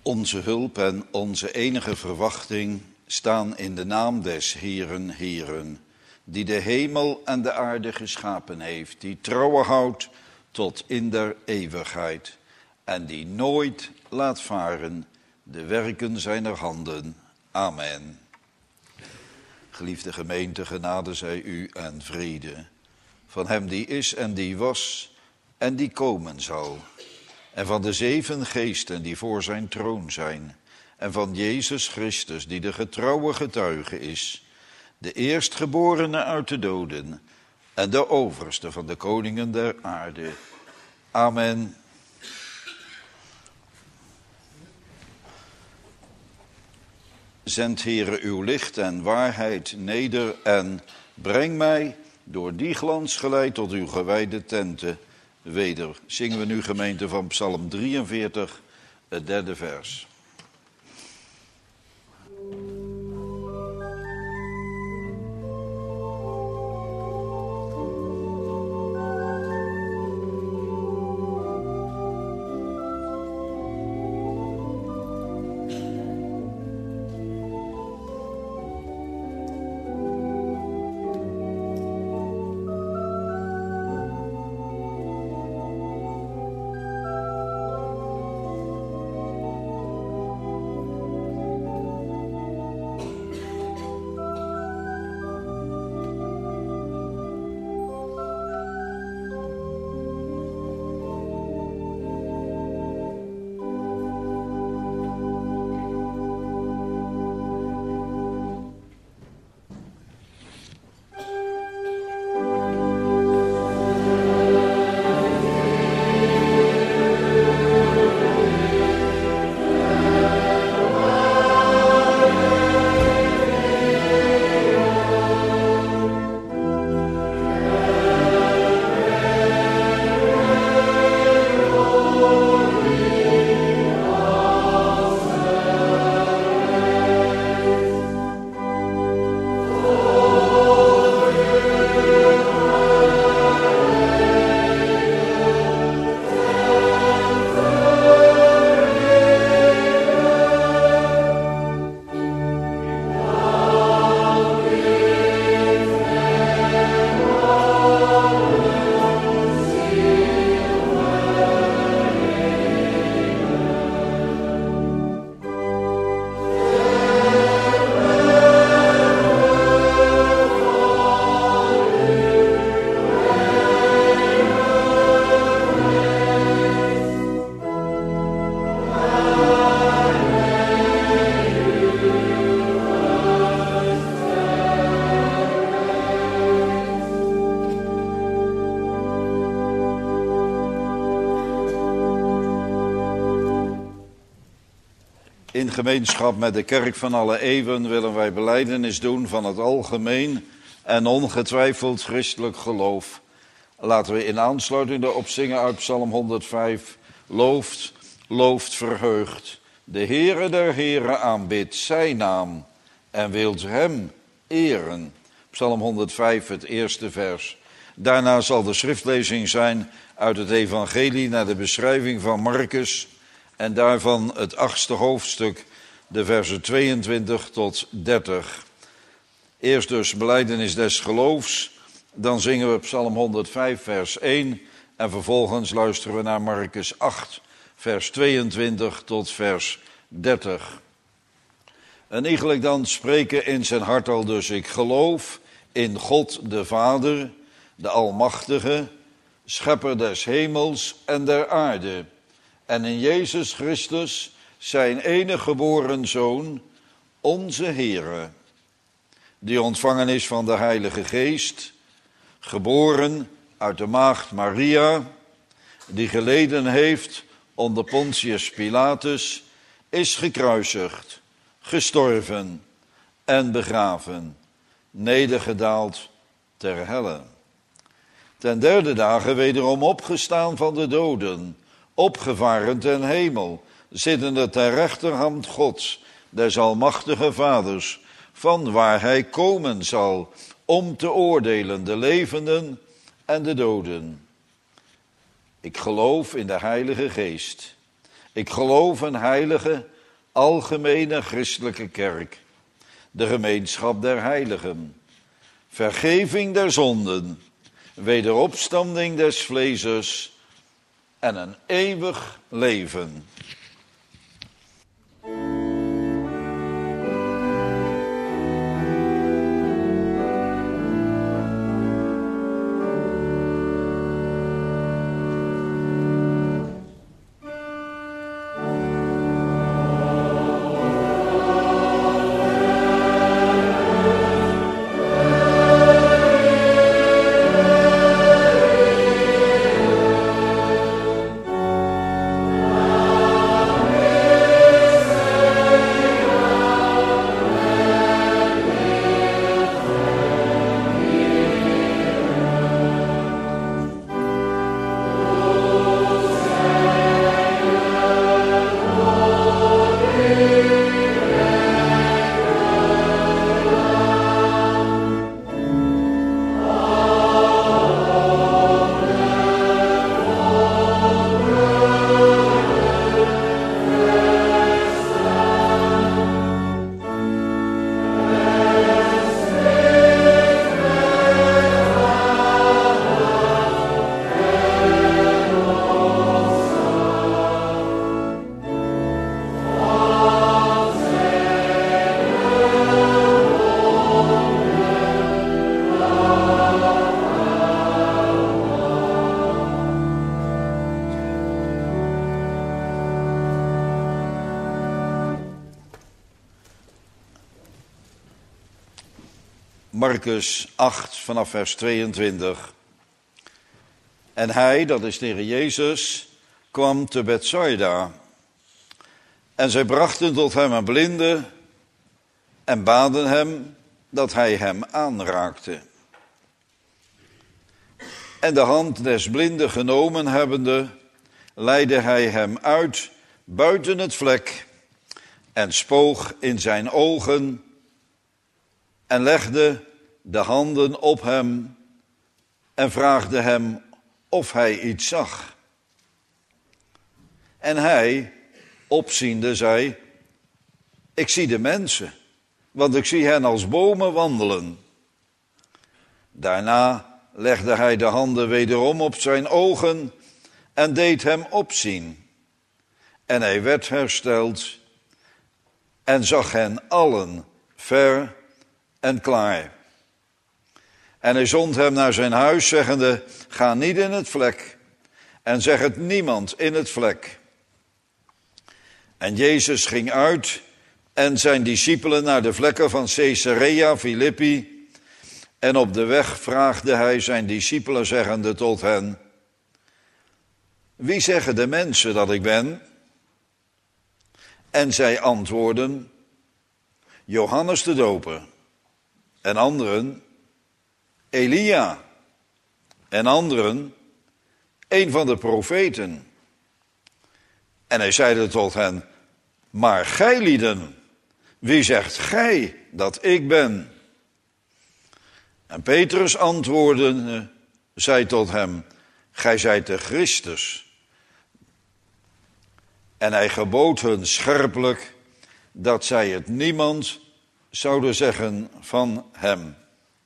Onze hulp en onze enige verwachting staan in de naam des Heeren, Heeren, die de hemel en de aarde geschapen heeft, die trouw houdt tot in der eeuwigheid en die nooit laat varen de werken zijner handen. Amen. Geliefde gemeente, genade zij u en vrede van hem die is en die was en die komen zal. En van de 7 geesten die voor zijn troon zijn. En van Jezus Christus die de getrouwe getuige is. De eerstgeborene uit de doden. En de overste van de koningen der aarde. Amen. Zend, Heere, uw licht en waarheid neder en breng mij door die glans geleid tot uw gewijde tenten weder. Zingen we nu, gemeente, van Psalm 43, het 3e vers. In gemeenschap met de kerk van alle eeuwen willen wij belijdenis doen van het algemeen en ongetwijfeld christelijk geloof. Laten we in aansluiting daarop zingen uit Psalm 105. Looft, looft, verheugt. De Heere der Heren aanbidt zijn naam en wilt hem eren. Psalm 105, het 1e vers. Daarna zal de schriftlezing zijn uit het evangelie naar de beschrijving van Marcus. En daarvan het 8e hoofdstuk, de versen 22 tot 30. Eerst dus belijdenis des geloofs, dan zingen we Psalm 105 vers 1 en vervolgens luisteren we naar Marcus 8 vers 22 tot vers 30. En eigenlijk dan spreken in zijn hart al dus: ik geloof in God de Vader, de Almachtige, schepper des hemels en der aarde. En in Jezus Christus, zijn enige geboren Zoon, onze Heere, die ontvangen is van de Heilige Geest, geboren uit de maagd Maria, die geleden heeft onder Pontius Pilatus, is gekruisigd, gestorven en begraven, nedergedaald ter helle. Ten 3e dage wederom opgestaan van de doden, opgevaren ten hemel, zittende ter rechterhand Gods, des almachtige Vaders, van waar hij komen zal, om te oordelen de levenden en de doden. Ik geloof in de Heilige Geest. Ik geloof een heilige, algemene christelijke kerk, de gemeenschap der heiligen, vergeving der zonden, wederopstanding des vleesers en een eeuwig leven. Marcus 8 vanaf vers 22. En hij, dat is de Heer Jezus, kwam te Bethsaida. En zij brachten tot hem een blinde en baden hem dat hij hem aanraakte. En de hand des blinden genomen hebbende, leidde hij hem uit buiten het vlek en spoog in zijn ogen en legde de handen op hem en vraagde hem of hij iets zag. En hij, opziende, zei: ik zie de mensen, want ik zie hen als bomen wandelen. Daarna legde hij de handen wederom op zijn ogen en deed hem opzien. En hij werd hersteld en zag hen allen ver en klaar. En hij zond hem naar zijn huis, zeggende: ga niet in het vlek en zeg het niemand in het vlek. En Jezus ging uit en zijn discipelen naar de vlekken van Caesarea Philippi. En op de weg vraagde hij zijn discipelen, zeggende tot hen: wie zeggen de mensen dat ik ben? En zij antwoordden: Johannes de Doper. En anderen: Elia. En anderen: een van de profeten. En hij zeide tot hen: maar gijlieden, wie zegt gij dat ik ben? En Petrus antwoordde, zei tot hem: gij zijt de Christus. En hij gebood hun scherpelijk dat zij het niemand zouden zeggen van hem.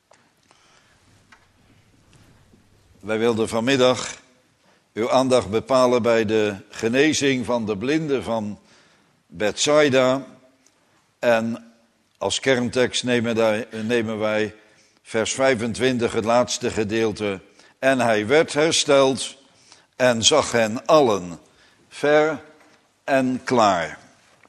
Wij wilden vanmiddag uw aandacht bepalen bij de genezing van de blinde van Bethsaida. En als kerntekst nemen wij vers 25, het laatste gedeelte. En hij werd hersteld en zag hen allen ver en klaar.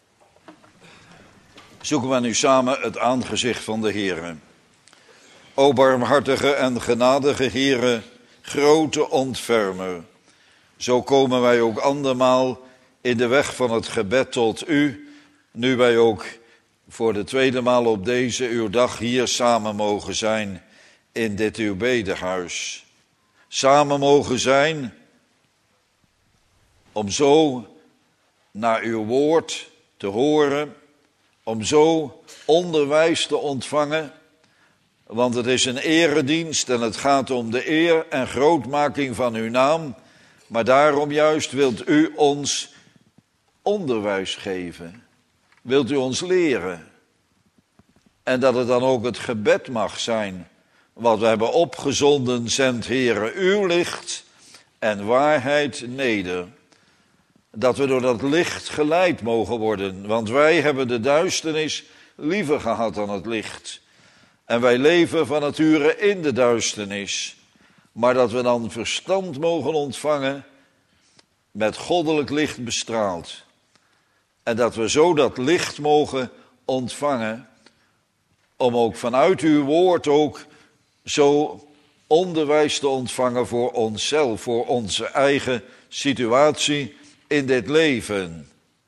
Zoeken we nu samen het aangezicht van de Heere. O barmhartige en genadige Heere, grote ontfermer. Zo komen wij ook andermaal in de weg van het gebed tot u, nu wij ook voor de tweede maal op deze uw dag hier samen mogen zijn in dit uw bedehuis. Samen mogen zijn om zo naar uw woord te horen, om zo onderwijs te ontvangen, want het is een eredienst en het gaat om de eer en grootmaking van uw naam, maar daarom juist wilt u ons onderwijs geven. wilt u ons leren. En dat het dan ook het gebed mag zijn wat we hebben opgezonden, zend Heere uw licht en waarheid neder. Dat we door dat licht geleid mogen worden, want wij hebben de duisternis liever gehad dan het licht. En wij leven van nature in de duisternis. Maar dat we dan verstand mogen ontvangen, met goddelijk licht bestraald. En dat we zo dat licht mogen ontvangen, om ook vanuit uw woord ook zo onderwijs te ontvangen voor onszelf, voor onze eigen situatie in dit leven.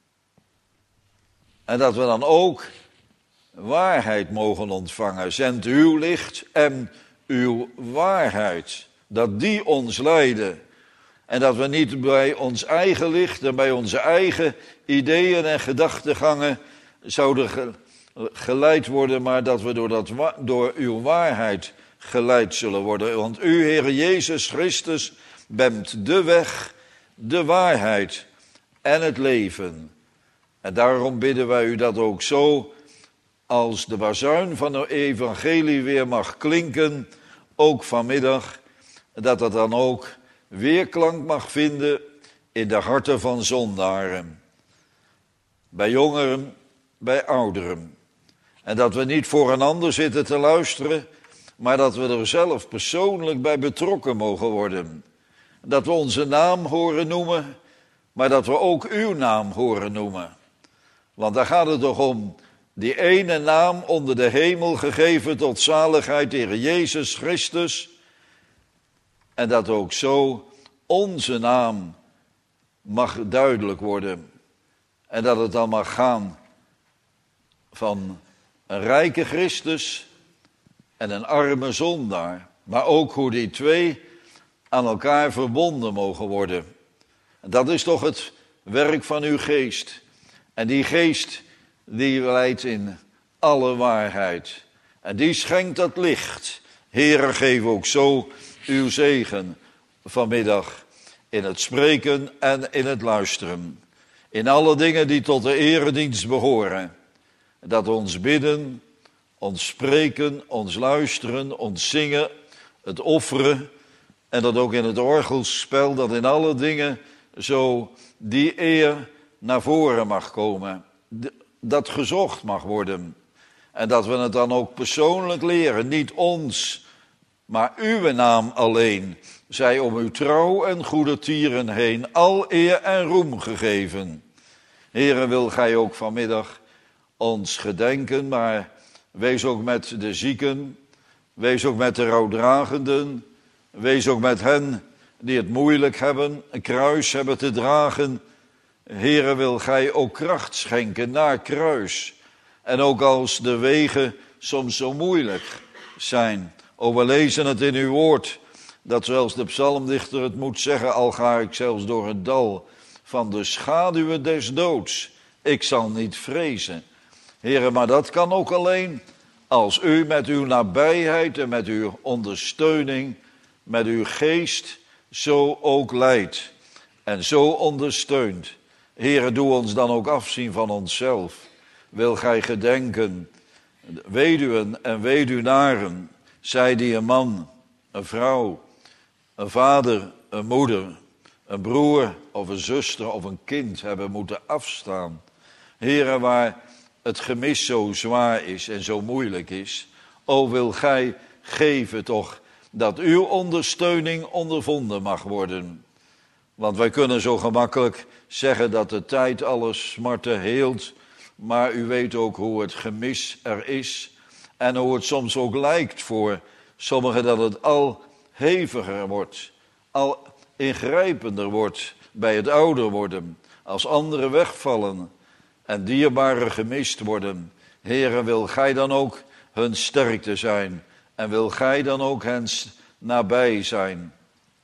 En dat we dan ook waarheid mogen ontvangen. Zend uw licht en uw waarheid, dat die ons leiden. En dat we niet bij ons eigen licht en bij onze eigen ideeën en gedachtegangen zouden geleid worden, maar dat we door uw waarheid geleid zullen worden. Want u, Heer Jezus Christus, bent de weg, de waarheid en het leven. En daarom bidden wij u dat ook zo, als de bazuin van het evangelie weer mag klinken, ook vanmiddag, dat het dan ook weerklank mag vinden in de harten van zondaren. Bij jongeren, bij ouderen. En dat we niet voor een ander zitten te luisteren, maar dat we er zelf persoonlijk bij betrokken mogen worden. Dat we onze naam horen noemen, maar dat we ook uw naam horen noemen. Want daar gaat het toch om, die ene naam onder de hemel gegeven tot zaligheid, de Heer Jezus Christus. En dat ook zo onze naam mag duidelijk worden. En dat het dan mag gaan van een rijke Christus en een arme zondaar. Maar ook hoe die twee aan elkaar verbonden mogen worden. En dat is toch het werk van uw geest. En die geest die leidt in alle waarheid. En die schenkt dat licht. Heere, geef ook zo uw zegen vanmiddag in het spreken en in het luisteren. In alle dingen die tot de eredienst behoren. Dat ons bidden, ons spreken, ons luisteren, ons zingen, het offeren. En dat ook in het orgelspel, dat in alle dingen zo die eer naar voren mag komen. Dat gezocht mag worden. En dat we het dan ook persoonlijk leren. Niet ons, maar uw naam alleen. Zij om uw trouw en goede tieren heen al eer en roem gegeven. Heere, wil gij ook vanmiddag ons gedenken, maar wees ook met de zieken. Wees ook met de rouwdragenden. Wees ook met hen die het moeilijk hebben, een kruis hebben te dragen. Heere, wil gij ook kracht schenken naar kruis. En ook als de wegen soms zo moeilijk zijn. O, we lezen het in uw woord, dat zelfs de psalmdichter het moet zeggen, al ga ik zelfs door het dal van de schaduwen des doods. Ik zal niet vrezen. Heere, maar dat kan ook alleen als u met uw nabijheid en met uw ondersteuning, met uw geest, zo ook leidt en zo ondersteunt. Heere, doe ons dan ook afzien van onszelf. Wil gij gedenken, weduwen en weduwnaren, zij die een man, een vrouw, een vader, een moeder, een broer of een zuster of een kind hebben moeten afstaan. Heere, waar het gemis zo zwaar is en zo moeilijk is, o wil gij geven toch dat uw ondersteuning ondervonden mag worden. Want wij kunnen zo gemakkelijk zeggen dat de tijd alle smarten heelt, maar u weet ook hoe het gemis er is en hoe het soms ook lijkt voor sommigen dat het al heviger wordt, al ingrijpender wordt bij het ouder worden, als anderen wegvallen en dierbaren gemist worden. Heere, wil gij dan ook hun sterkte zijn en wil gij dan ook hen nabij zijn.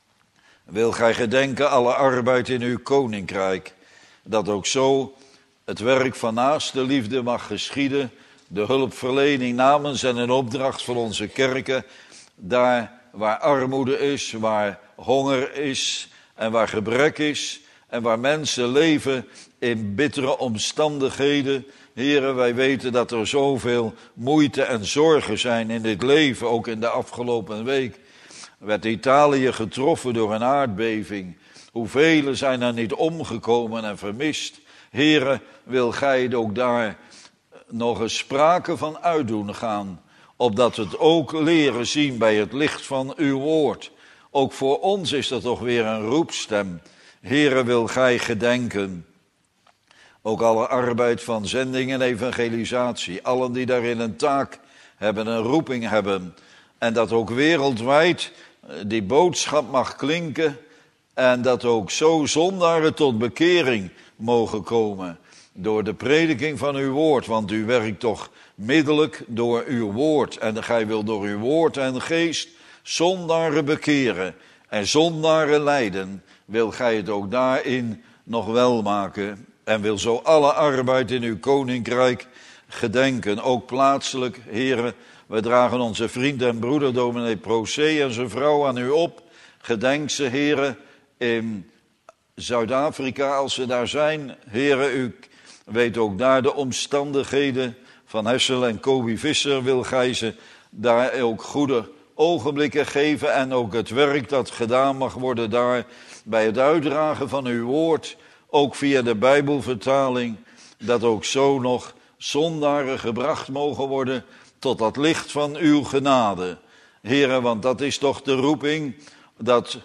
Wil gij gedenken alle arbeid in uw koninkrijk, dat ook zo het werk van naaste liefde mag geschieden, de hulpverlening namens en in opdracht van onze kerken, daar waar armoede is, waar honger is en waar gebrek is en waar mensen leven in bittere omstandigheden. Heren, wij weten dat er zoveel moeite en zorgen zijn in dit leven. Ook in de afgelopen week werd Italië getroffen door een aardbeving. Hoeveel zijn er niet omgekomen en vermist? Heren, wil gij het ook daar nog eens sprake van uitdoen gaan, opdat we het ook leren zien bij het licht van uw woord. Ook voor ons is dat toch weer een roepstem. Heren, wil gij gedenken. Ook alle arbeid van zending en evangelisatie. Allen die daarin een taak hebben, een roeping hebben. En dat ook wereldwijd die boodschap mag klinken. En dat ook zo zondaren tot bekering mogen komen. Door de prediking van uw woord. Want u werkt toch middelijk door uw woord. En gij wil door uw woord en geest zondaren bekeren. En zondaren leiden. Wil gij het ook daarin nog wel maken. En wil zo alle arbeid in uw koninkrijk gedenken. Ook plaatselijk, heren. We dragen onze vriend en broeder dominee Procé en zijn vrouw aan u op. Gedenk ze, heren, in Zuid-Afrika als ze daar zijn. Heren, u weet ook daar de omstandigheden van Hessel en Kobi Visser. Wil gij ze daar ook goede ogenblikken geven. En ook het werk dat gedaan mag worden daar bij het uitdragen van uw woord. Ook via de Bijbelvertaling. Dat ook zo nog zondaren gebracht mogen worden tot dat licht van uw genade. Heren, want dat is toch de roeping, dat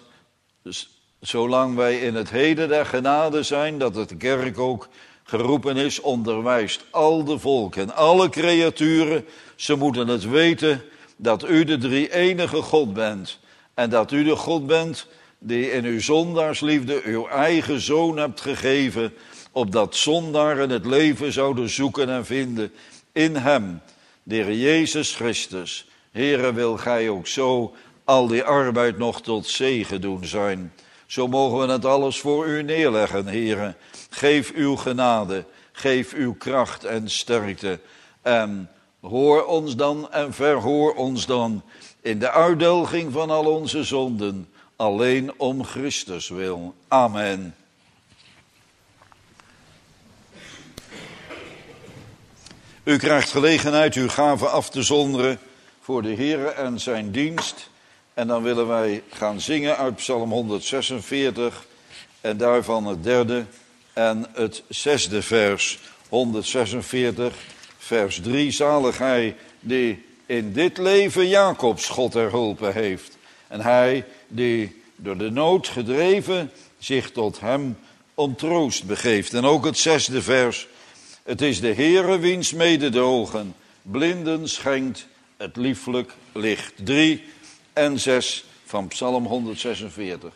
zolang wij in het heden der genade zijn, dat het kerk ook geroepen is, onderwijst al de volken, alle creaturen. Ze moeten het weten dat u de drie-enige God bent. En dat u de God bent die in uw zondaarsliefde uw eigen zoon hebt gegeven, opdat zondaren het leven zouden zoeken en vinden in hem, de Heer Jezus Christus. Heere, wil gij ook zo al die arbeid nog tot zegen doen zijn. Zo mogen we het alles voor u neerleggen, Heere. Geef uw genade, geef uw kracht en sterkte. En hoor ons dan en verhoor ons dan in de uitdelging van al onze zonden, alleen om Christus wil. Amen. U krijgt gelegenheid uw gave af te zonderen voor de Heere en zijn dienst. En dan willen wij gaan zingen uit Psalm 146 en daarvan het derde en het zesde vers. 146, vers 3. Zalig hij die in dit leven Jacobs God erhulpen heeft. En hij die door de nood gedreven zich tot hem om troost begeeft. En ook het zesde vers. Het is de Heere wiens mededogen blinden schenkt het lieflijk licht. 3 en 6 van Psalm 146.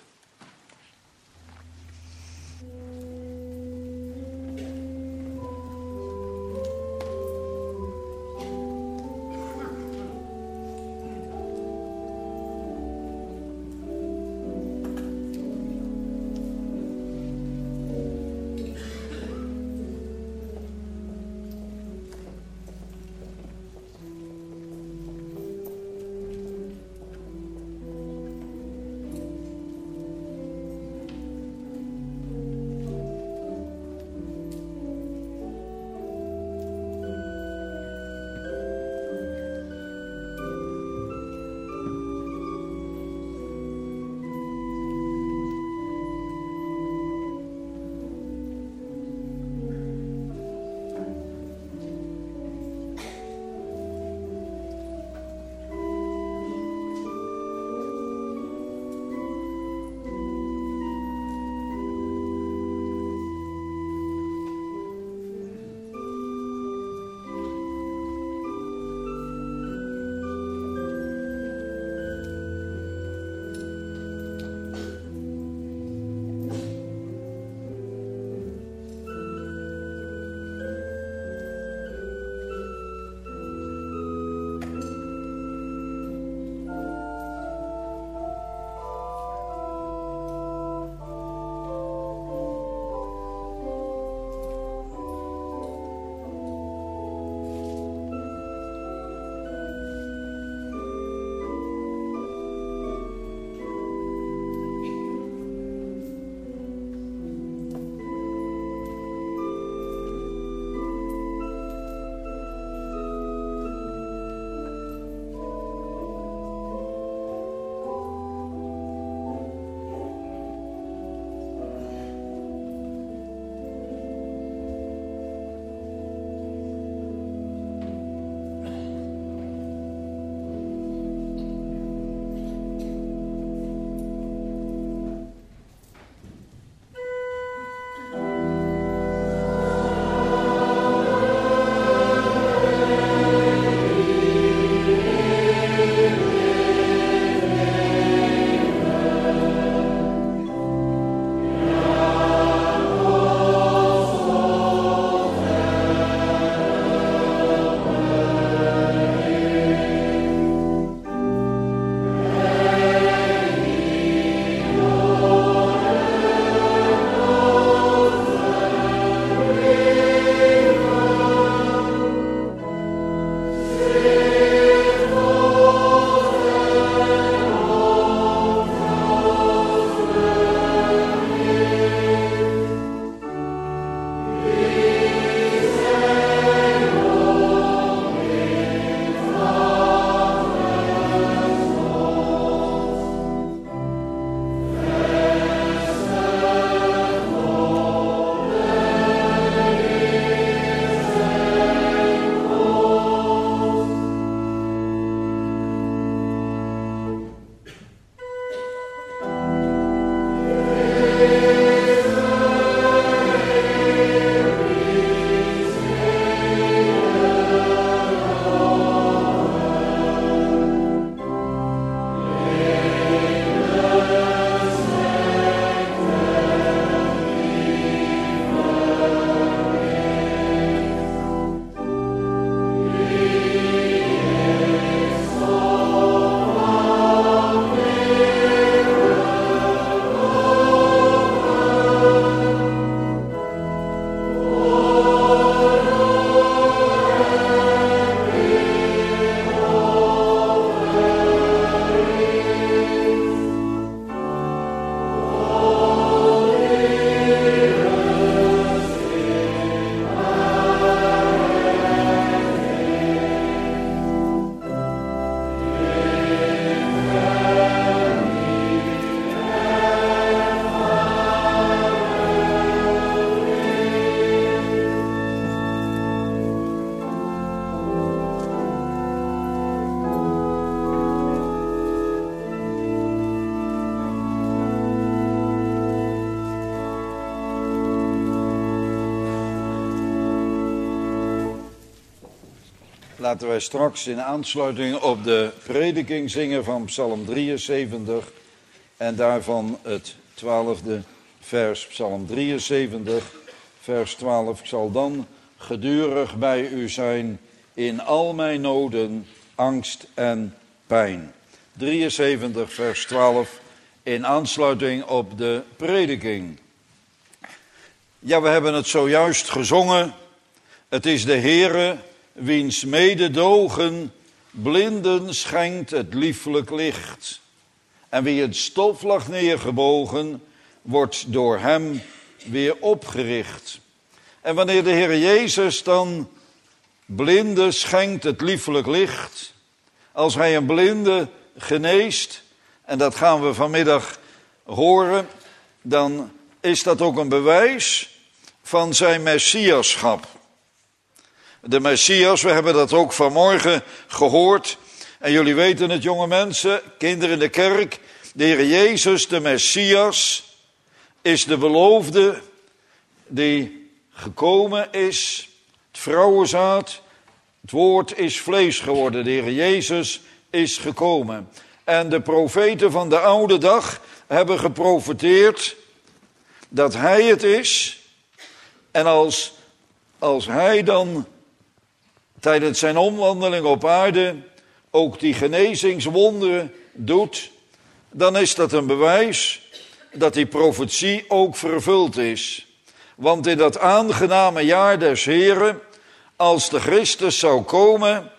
Laten wij straks in aansluiting op de prediking zingen van Psalm 73 en daarvan het 12e vers, Psalm 73, vers 12. Ik zal dan gedurig bij u zijn in al mijn noden, angst en pijn. 73, vers 12, in aansluiting op de prediking. Ja, we hebben het zojuist gezongen. Het is de Heere, wiens mededogen blinden schenkt het lieflijk licht. En wie het stof lag neergebogen, wordt door hem weer opgericht. En wanneer de Heer Jezus dan blinden schenkt het lieflijk licht, als hij een blinde geneest, en dat gaan we vanmiddag horen, dan is dat ook een bewijs van zijn messiaschap. De Messias, we hebben dat ook vanmorgen gehoord. En jullie weten het, jonge mensen, kinderen in de kerk. De Heer Jezus, de Messias, is de beloofde die gekomen is. Het vrouwenzaad, het woord is vlees geworden. De Heer Jezus is gekomen. En de profeten van de oude dag hebben geprofeteerd dat hij het is. En als hij dan tijdens zijn omwandeling op aarde ook die genezingswonderen doet, dan is dat een bewijs dat die profetie ook vervuld is. Want in dat aangename jaar des Heren, als de Christus zou komen,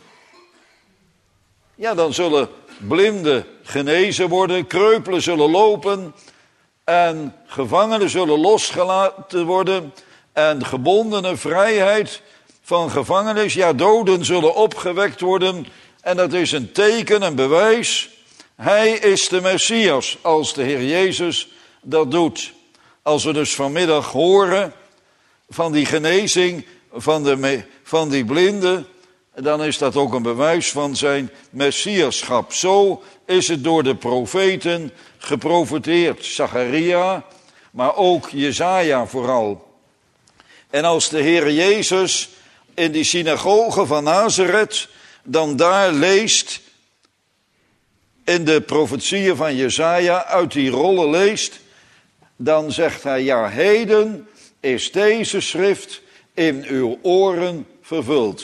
ja, dan zullen blinden genezen worden, kreupelen zullen lopen en gevangenen zullen losgelaten worden en gebondenen vrijheid van gevangenis, ja, doden zullen opgewekt worden. En dat is een teken, een bewijs. Hij is de Messias, als de Heer Jezus dat doet. Als we dus vanmiddag horen van die genezing van die blinden, dan is dat ook een bewijs van zijn messiaschap. Zo is het door de profeten geprofeteerd. Zacharia, maar ook Jesaja vooral. En als de Heer Jezus in die synagoge van Nazareth dan daar leest, in de profetieën van Jesaja, uit die rollen leest, dan zegt hij, ja, heden is deze schrift in uw oren vervuld.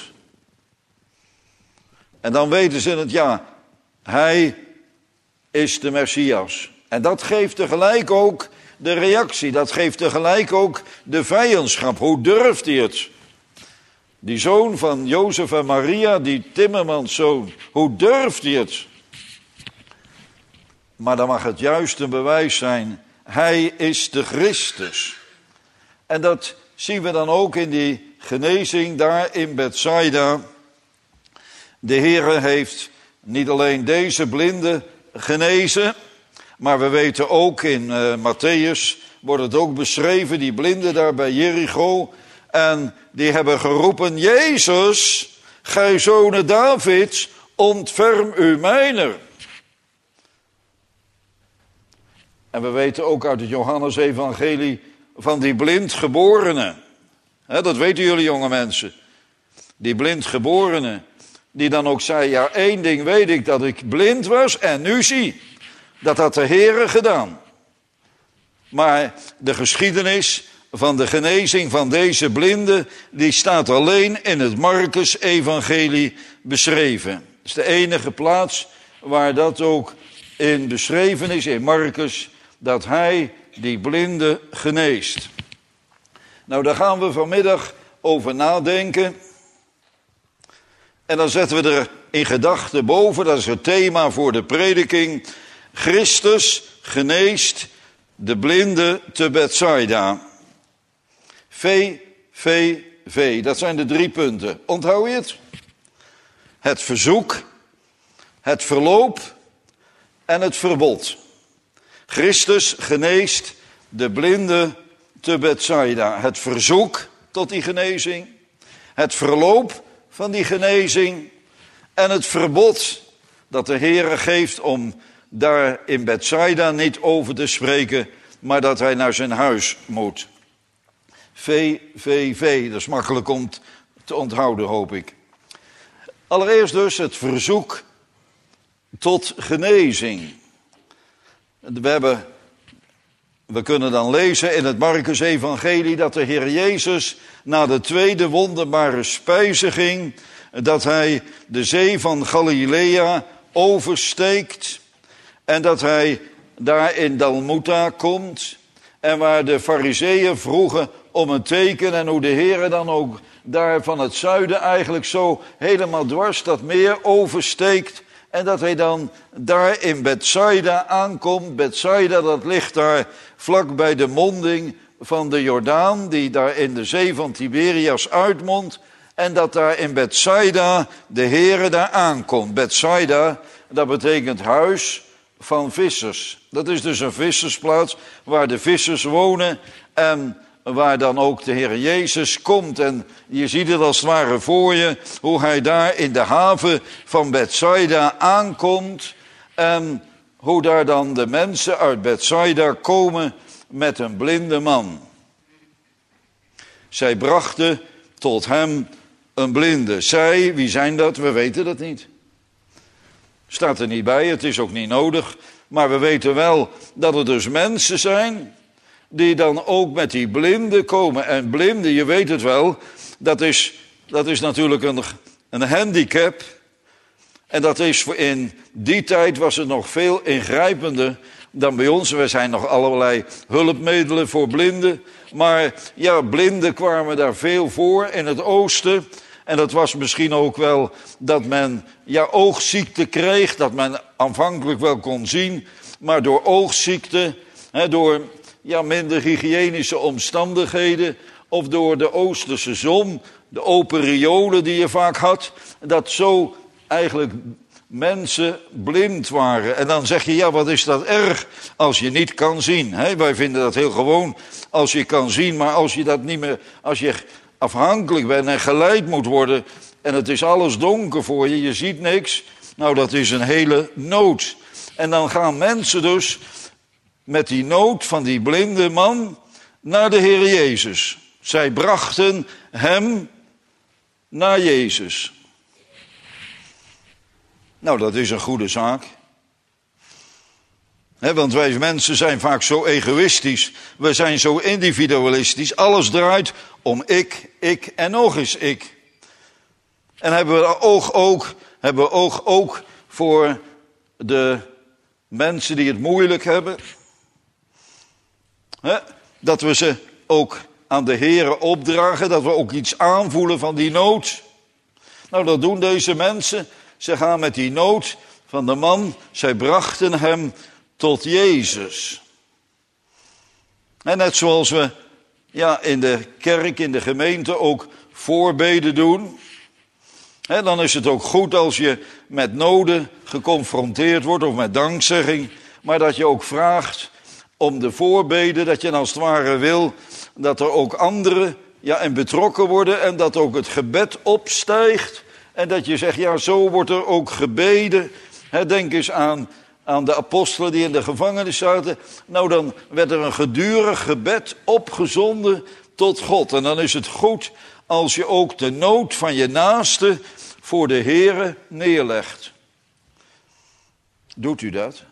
En dan weten ze het, ja, hij is de Messias. En dat geeft tegelijk ook de reactie, dat geeft tegelijk ook de vijandschap. Hoe durft hij het? Die zoon van Jozef en Maria, die timmermanszoon, hoe durft hij het? Maar dan mag het juist een bewijs zijn, hij is de Christus. En dat zien we dan ook in die genezing daar in Bethsaida. De Heere heeft niet alleen deze blinde genezen, maar we weten ook in Matthäus wordt het ook beschreven, die blinden daar bij Jericho. En die hebben geroepen, Jezus, gij zonen Davids, ontferm u mijner. En we weten ook uit het Johannes-evangelie van die blindgeborene. Dat weten jullie, jonge mensen. Die blindgeborene, die dan ook zei, ja, één ding weet ik, dat ik blind was en nu zie. Dat had de Heere gedaan. Maar de geschiedenis van de genezing van deze blinde, die staat alleen in het Markus-evangelie beschreven. Het is de enige plaats waar dat ook in beschreven is, in Markus, dat hij die blinde geneest. Nou, daar gaan we vanmiddag over nadenken. En dan zetten we er in gedachten boven, dat is het thema voor de prediking. Christus geneest de blinde te Bethsaida. V, dat zijn de 3 punten. Onthoud je het? Het verzoek, het verloop en het verbod. Christus geneest de blinde te Bethsaida. Het verzoek tot die genezing, het verloop van die genezing en het verbod dat de Heere geeft om daar in Bethsaida niet over te spreken, maar dat hij naar zijn huis moet. V, dat is makkelijk om te onthouden, hoop ik. Allereerst dus het verzoek tot genezing. We kunnen dan lezen in het Markus-evangelie dat de Heer Jezus na de tweede wonderbare spijziging, dat hij de zee van Galilea oversteekt en dat hij daar in Dalmanuta komt en waar de Farizeeën vroegen om een teken en hoe de Heer dan ook daar van het zuiden eigenlijk zo helemaal dwars dat meer oversteekt. En dat hij dan daar in Bethsaida aankomt. Bethsaida, dat ligt daar vlak bij de monding van de Jordaan, die daar in de zee van Tiberias uitmondt. En dat daar in Bethsaida de Heere daar aankomt. Bethsaida, dat betekent huis van vissers. Dat is dus een vissersplaats waar de vissers wonen en waar dan ook de Heer Jezus komt. En je ziet het als het ware voor je, hoe hij daar in de haven van Bethsaida aankomt. En hoe daar dan de mensen uit Bethsaida komen met een blinde man. Zij brachten tot hem een blinde. Zij, wie zijn dat? We weten dat niet. Staat er niet bij, het is ook niet nodig. Maar we weten wel dat er dus mensen zijn die dan ook met die blinden komen. En blinden, je weet het wel, dat is natuurlijk een handicap. En dat is in die tijd was het nog veel ingrijpender dan bij ons. Er zijn nog allerlei hulpmiddelen voor blinden. Maar ja, blinden kwamen daar veel voor in het oosten. En dat was misschien ook wel dat men oogziekte kreeg. Dat men aanvankelijk wel kon zien. Maar door oogziekte, door minder hygiënische omstandigheden, of door de oosterse zon, de open riolen die je vaak had, dat zo eigenlijk mensen blind waren. En dan zeg je, wat is dat erg als je niet kan zien. Wij vinden dat heel gewoon als je kan zien, maar als je dat niet meer, als je afhankelijk bent en geleid moet worden en het is alles donker voor je, je ziet niks, nou dat is een hele nood. En dan gaan mensen dus met die nood van die blinde man naar de Heer Jezus. Zij brachten hem naar Jezus. Nou, dat is een goede zaak. Want wij mensen zijn vaak zo egoïstisch. We zijn zo individualistisch. Alles draait om ik en nog eens ik. En hebben we oog ook voor de mensen die het moeilijk hebben. Dat we ze ook aan de Heere opdragen. Dat we ook iets aanvoelen van die nood. Nou, dat doen deze mensen. Ze gaan met die nood van de man. Zij brachten hem tot Jezus. En net zoals we in de kerk, in de gemeente ook voorbeden doen. Dan is het ook goed als je met noden geconfronteerd wordt of met dankzegging. Maar dat je ook vraagt om de voorbeden, dat je als het ware wil dat er ook anderen in betrokken worden. En dat ook het gebed opstijgt. En dat je zegt, zo wordt er ook gebeden. Denk eens aan de apostelen die in de gevangenis zaten. Nou, dan werd er een gedurig gebed opgezonden tot God. En dan is het goed als je ook de nood van je naaste voor de Heere neerlegt. Doet u dat?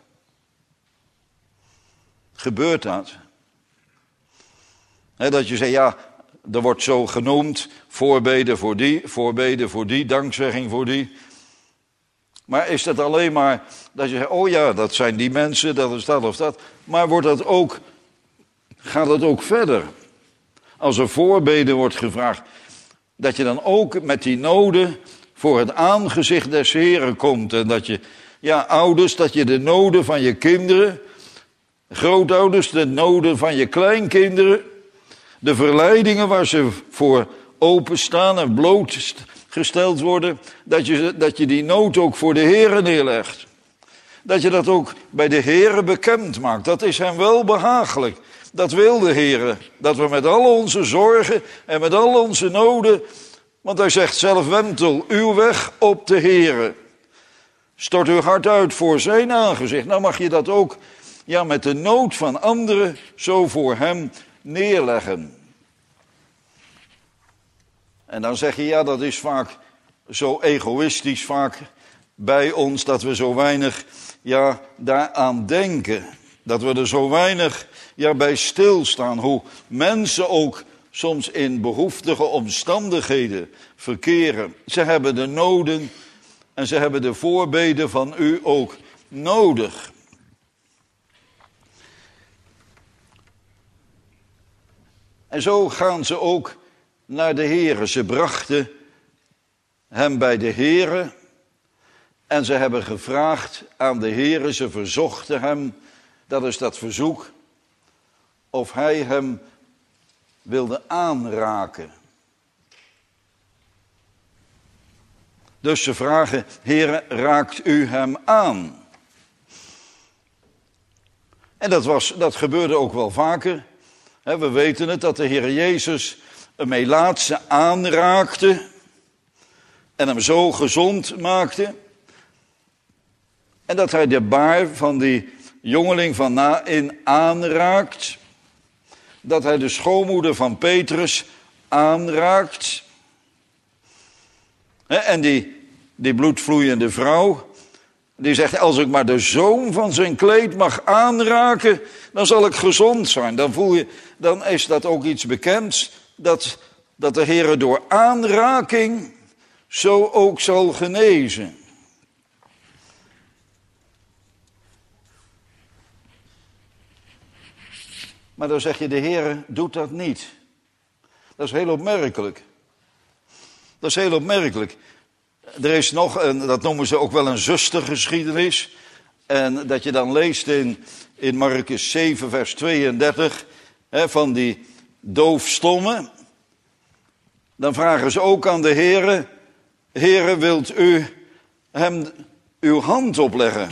Gebeurt dat? Dat je zegt, er wordt zo genoemd, voorbeden voor die, dankzegging voor die. Maar is dat alleen maar dat je zegt, dat zijn die mensen, dat is dat of dat. Maar gaat het ook verder? Als er voorbeden wordt gevraagd, dat je dan ook met die noden voor het aangezicht des Heren komt. En dat je, ouders, dat je de noden van je kinderen, grootouders, de noden van je kleinkinderen, de verleidingen waar ze voor openstaan en blootgesteld worden, dat je die nood ook voor de Heere neerlegt. Dat je dat ook bij de Heere bekend maakt. Dat is hem wel behagelijk. Dat wil de Heere. Dat we met al onze zorgen en met al onze noden, want hij zegt zelf, wentel uw weg op de Heere. Stort uw hart uit voor zijn aangezicht. Nou mag je dat ook met de nood van anderen zo voor hem neerleggen. En dan zeg je, dat is vaak zo egoïstisch vaak bij ons, dat we zo weinig daaraan denken. Dat we er zo weinig bij stilstaan. Hoe mensen ook soms in behoeftige omstandigheden verkeren. Ze hebben de noden en ze hebben de voorbeden van u ook nodig. En zo gaan ze ook naar de Heere. Ze brachten hem bij de Heere en ze hebben gevraagd aan de Heere. Ze verzochten hem, dat is dat verzoek, of hij hem wilde aanraken. Dus ze vragen, Heere, raakt u hem aan? En dat gebeurde ook wel vaker. We weten het, dat de Heer Jezus een melaatse aanraakte en hem zo gezond maakte. En dat hij de baar van die jongeling van Naïn aanraakt. Dat hij de schoonmoeder van Petrus aanraakt. En die bloedvloeiende vrouw, die zegt, als ik maar de zoom van zijn kleed mag aanraken, dan zal ik gezond zijn. Dan is dat ook iets bekends, dat de Heer door aanraking zo ook zal genezen. Maar dan zeg je, de Heer doet dat niet. Dat is heel opmerkelijk. Dat is heel opmerkelijk. Er is nog, dat noemen ze ook wel een zustergeschiedenis. En dat je dan leest in Markus 7 vers 32, van die doofstommen. Dan vragen ze ook aan de Heere, Heere, wilt u hem uw hand opleggen?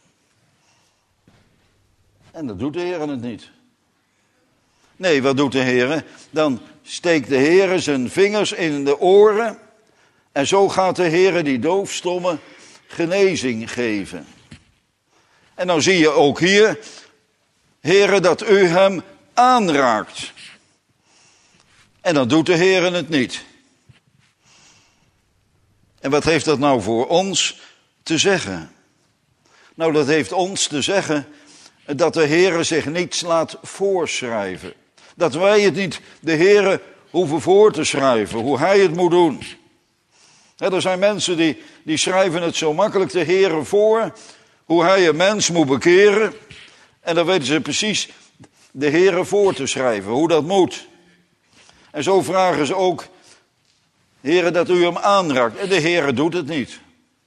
En dat doet de Heere het niet. Nee, wat doet de Heere? Dan steekt de Heere zijn vingers in de oren. En zo gaat de Heere die doofstommen genezing geven. En dan zie je ook hier, Heere, dat u hem aanraakt. En dan doet de Heere het niet. En wat heeft dat nou voor ons te zeggen? Nou, dat heeft ons te zeggen dat de Heere zich niets laat voorschrijven. Dat wij het niet de Heere hoeven voor te schrijven, hoe hij het moet doen. Er zijn mensen die schrijven het zo makkelijk de Heere voor, hoe hij een mens moet bekeren. En dan weten ze precies de Heere voor te schrijven, hoe dat moet. En zo vragen ze ook, Heere, dat u hem aanraakt. En de Heere doet het niet.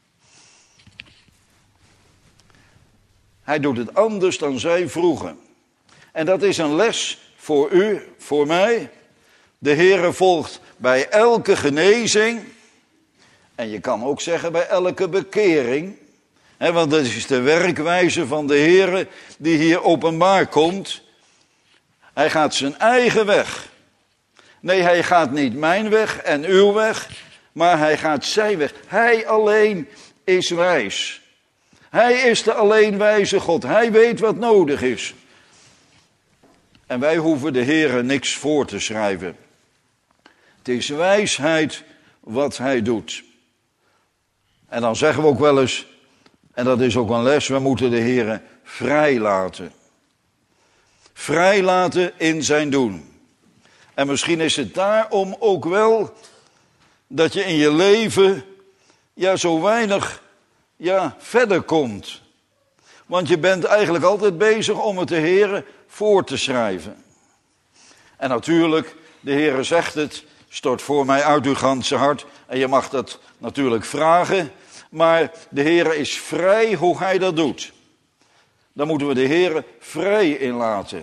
Hij doet het anders dan zij vroegen. En dat is een les voor u, voor mij. De Heere volgt bij elke genezing. En je kan ook zeggen bij elke bekering. Want dat is de werkwijze van de Heere die hier openbaar komt. Hij gaat zijn eigen weg. Nee, hij gaat niet mijn weg en uw weg, maar hij gaat zijn weg. Hij alleen is wijs. Hij is de alleen wijze God. Hij weet wat nodig is. En wij hoeven de Heere niks voor te schrijven. Het is wijsheid wat hij doet. En dan zeggen we ook wel eens, en dat is ook een les, we moeten de Heere vrijlaten. Vrijlaten in zijn doen. En misschien is het daarom ook wel dat je in je leven zo weinig verder komt. Want je bent eigenlijk altijd bezig om het de Heere voor te schrijven. En natuurlijk, de Heere zegt het, stort voor mij uit uw ganse hart. En je mag dat natuurlijk vragen. Maar de Heere is vrij hoe hij dat doet. Dan moeten we de Heere vrij inlaten.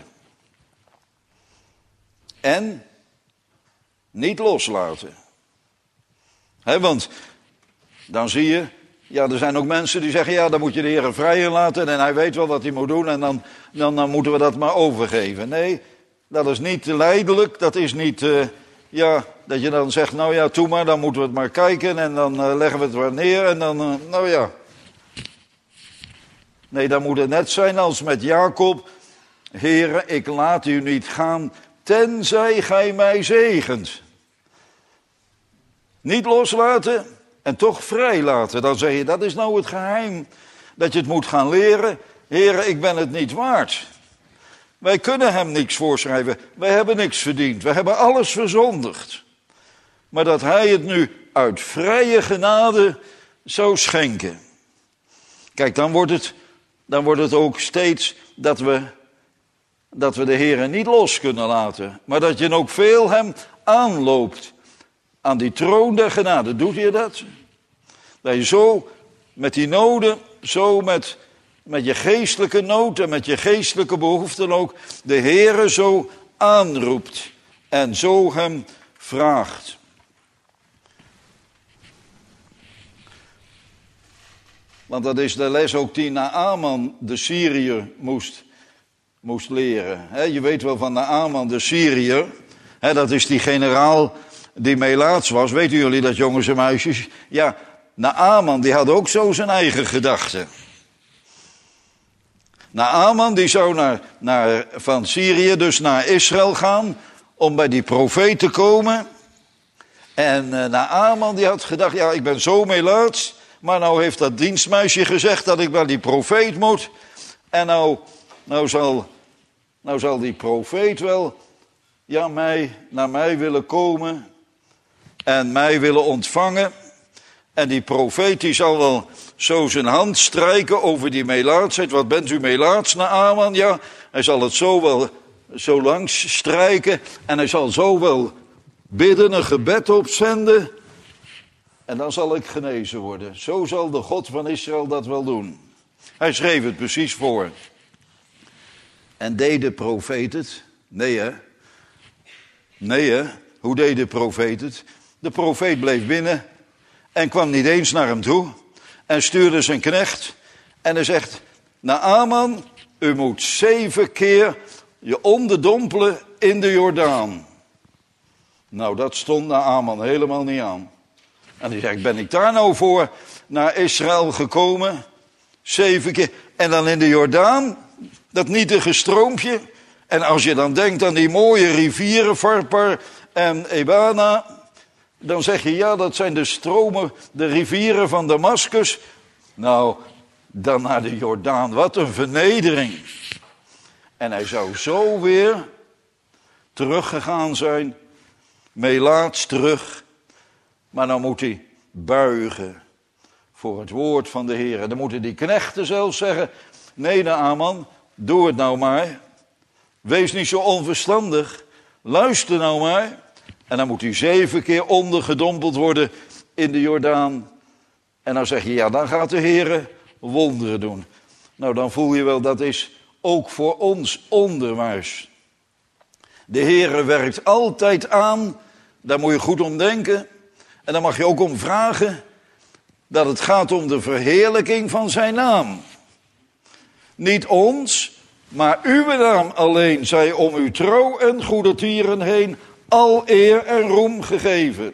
En niet loslaten. Want dan zie je, er zijn ook mensen die zeggen, dan moet je de Heere vrij inlaten en hij weet wel wat hij moet doen en dan moeten we dat maar overgeven. Nee, dat is niet lijdelijk, dat is niet, dat je dan zegt, toe maar, dan moeten we het maar kijken en dan leggen we het weer neer en dan, Nee, dan moet het net zijn als met Jacob, Heere, ik laat u niet gaan, tenzij gij mij zegent. Niet loslaten en toch vrijlaten. Dan zeg je, dat is nou het geheim, dat je het moet gaan leren. Heere, ik ben het niet waard. Wij kunnen hem niks voorschrijven. Wij hebben niks verdiend. Wij hebben alles verzondigd. Maar dat hij het nu uit vrije genade zou schenken. Kijk, dan wordt het ook steeds dat we de Heere niet los kunnen laten. Maar dat je ook veel hem aanloopt. Aan die troon der genade. Doet je dat? Dat je zo met die noden, zo met je geestelijke nood en met je geestelijke behoeften ook de Heere zo aanroept en zo hem vraagt. Want dat is de les ook die Naaman de Syriër moest leren. Je weet wel van Naaman de Syriër. Dat is die generaal die Melaats was. Weten jullie dat, jongens en meisjes? Ja, Naaman die had ook zo zijn eigen gedachten. Naaman die zou van Syrië dus naar Israël gaan om bij die profeet te komen. En Naaman die had gedacht, ja, ik ben zo Melaats, maar nou heeft dat dienstmeisje gezegd dat ik bij die profeet moet. En nou zal die profeet wel naar mij willen komen en mij willen ontvangen. En die profeet die zal wel zo zijn hand strijken over die melaatsheid. Wat bent u melaats, Naaman? Ja, hij zal het zo langs strijken. En hij zal zo wel bidden, een gebed opzenden. En dan zal ik genezen worden. Zo zal de God van Israël dat wel doen. Hij schreef het precies voor. En deed de profeet het? Nee hè? Nee hè? Hoe deed de profeet het? De profeet bleef binnen en kwam niet eens naar hem toe. En stuurde zijn knecht. En hij zegt, Naaman, u moet 7 keer je onderdompelen in de Jordaan. Nou, dat stond Naaman helemaal niet aan. En hij zegt, ben ik daar nou voor naar Israël gekomen? 7 keer. En dan in de Jordaan, dat nietige stroompje. En als je dan denkt aan die mooie rivieren, Farpar en Ebana, dan zeg je, ja, dat zijn de stromen, de rivieren van Damascus. Nou, dan naar de Jordaan, wat een vernedering. En hij zou zo weer teruggegaan zijn, melaats terug. Maar dan moet hij buigen voor het woord van de Heer. En dan moeten die knechten zelfs zeggen, nee Naaman, doe het nou maar. Wees niet zo onverstandig, luister nou maar. En dan moet hij 7 keer ondergedompeld worden in de Jordaan. En dan zeg je, ja, dan gaat de Heer wonderen doen. Nou, dan voel je wel, dat is ook voor ons onderwijs. De Heer werkt altijd aan, daar moet je goed om denken. En daar mag je ook om vragen, dat het gaat om de verheerlijking van zijn naam. Niet ons, maar uw naam alleen zij om uw trouw en goede tieren heen al eer en roem gegeven.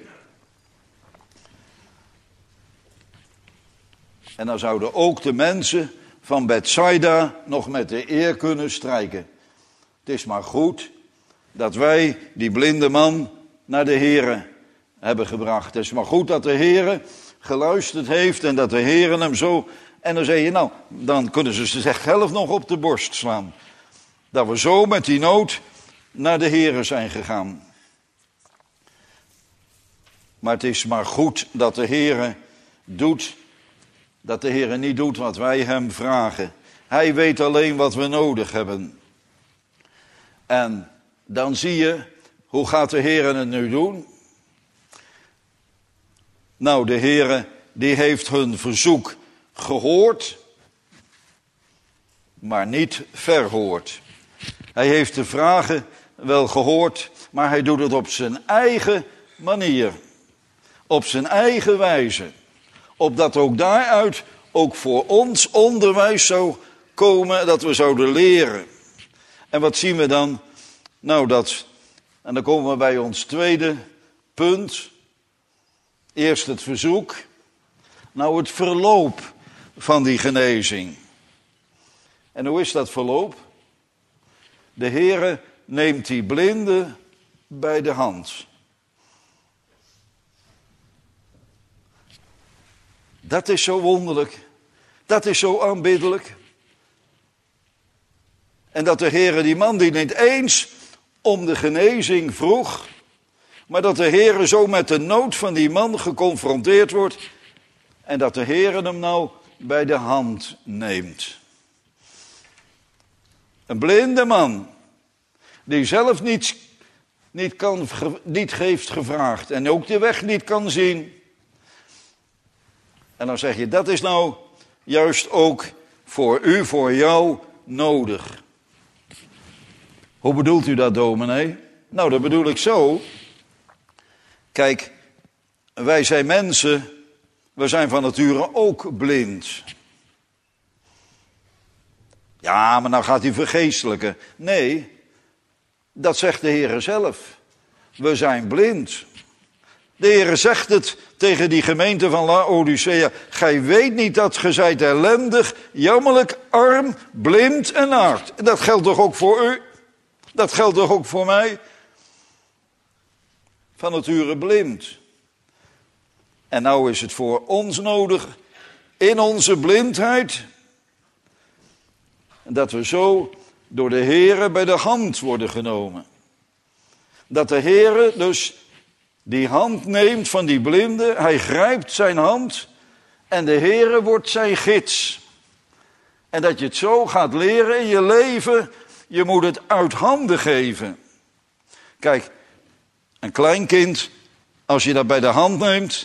En dan zouden ook de mensen van Bethsaida nog met de eer kunnen strijken. Het is maar goed dat wij die blinde man naar de Here hebben gebracht. Het is maar goed dat de Here geluisterd heeft en dat de Here hem zo... En dan zeg je, nou, dan kunnen ze zichzelf nog op de borst slaan. Dat we zo met die nood naar de Here zijn gegaan. Maar het is maar goed dat de Heere doet, dat de Heere niet doet wat wij hem vragen. Hij weet alleen wat we nodig hebben. En dan zie je, hoe gaat de Heere het nu doen? Nou, de Heere die heeft hun verzoek gehoord, maar niet verhoord. Hij heeft de vragen wel gehoord, maar hij doet het op zijn eigen manier. Op zijn eigen wijze. Opdat ook daaruit ook voor ons onderwijs zou komen, dat we zouden leren. En wat zien we dan? Nou, en dan komen we bij ons tweede punt. Eerst het verzoek. Nou, het verloop van die genezing. En hoe is dat verloop? De Heere neemt die blinde bij de hand. Dat is zo wonderlijk. Dat is zo aanbiddelijk. En dat de Heere die man die niet eens om de genezing vroeg, maar dat de Heere zo met de nood van die man geconfronteerd wordt en dat de Heere hem nou bij de hand neemt. Een blinde man die zelf niet heeft gevraagd en ook de weg niet kan zien. En dan zeg je, dat is nou juist ook voor u, voor jou nodig. Hoe bedoelt u dat, dominee? Nou, dat bedoel ik zo. Kijk, wij zijn mensen, we zijn van nature ook blind. Ja, maar nou gaat u vergeestelijken. Nee, dat zegt de Heere zelf. We zijn blind. De Heere zegt het tegen die gemeente van Laodicea. Gij weet niet dat ge zijt ellendig, jammerlijk, arm, blind en naakt. Dat geldt toch ook voor u? Dat geldt toch ook voor mij? Van nature blind. En nou is het voor ons nodig, in onze blindheid, dat we zo door de Heere bij de hand worden genomen. Dat de Heere dus die hand neemt van die blinde, hij grijpt zijn hand en de Heere wordt zijn gids. En dat je het zo gaat leren in je leven, je moet het uit handen geven. Kijk, een klein kind, als je dat bij de hand neemt,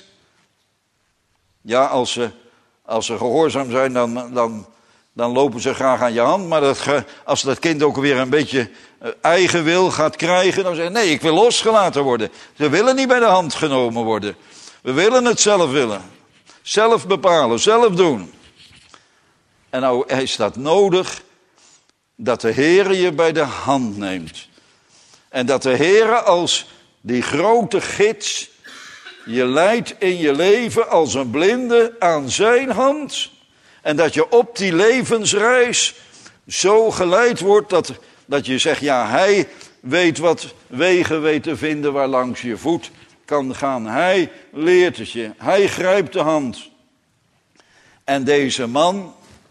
ja, als ze gehoorzaam zijn, dan lopen ze graag aan je hand. Maar als dat kind ook weer een beetje eigen wil gaat krijgen, dan zeggen nee, ik wil losgelaten worden. Ze willen niet bij de hand genomen worden. We willen het zelf willen. Zelf bepalen, zelf doen. En nou is dat nodig dat de Heere je bij de hand neemt. En dat de Heere als die grote gids je leidt in je leven als een blinde aan zijn hand. En dat je op die levensreis zo geleid wordt dat je zegt, ja, hij weet wat wegen weet te vinden waar langs je voet kan gaan. Hij leert het je. Hij grijpt de hand. En deze man,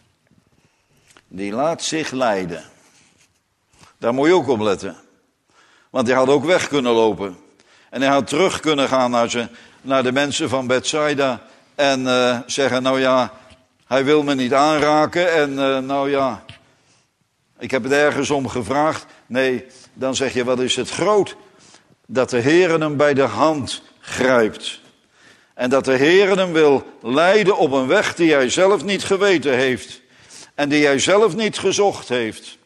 die laat zich leiden. Daar moet je ook op letten. Want hij had ook weg kunnen lopen. En hij had terug kunnen gaan naar de mensen van Bethsaida en zeggen, nou ja, hij wil me niet aanraken en nou ja, ik heb het ergens om gevraagd. Nee, dan zeg je, wat is het groot dat de Heere hem bij de hand grijpt. En dat de Heere hem wil leiden op een weg die hij zelf niet geweten heeft. En die hij zelf niet gezocht heeft.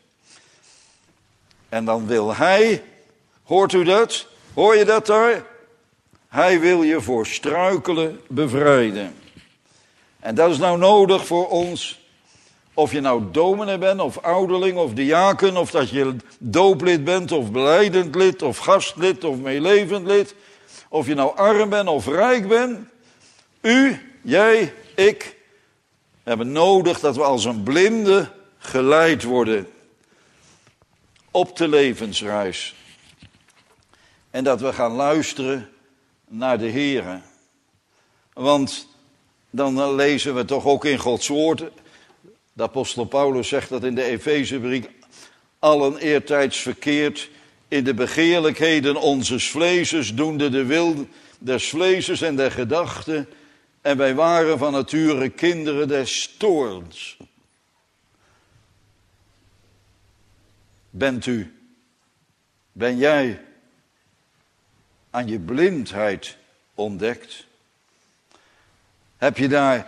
En dan wil hij, hoort u dat? Hoor je dat daar? Hij wil je voor struikelen bevrijden. En dat is nou nodig voor ons. Of je nou dominee bent, of ouderling, of diaken, of dat je dooplid bent, of belijdend lid, of gastlid, of meelevend lid. Of je nou arm bent of rijk bent. U, jij, ik, hebben nodig dat we als een blinde geleid worden. Op de levensreis. En dat we gaan luisteren naar de Heere. Want dan lezen we toch ook in Gods woord. De apostel Paulus zegt dat in de Efezebrief. Allen eertijds verkeerd in de begeerlijkheden onzes vleeses, doende de wil des vleeses en der gedachten. En wij waren van nature kinderen des toorns. Ben jij aan je blindheid ontdekt? Heb je daar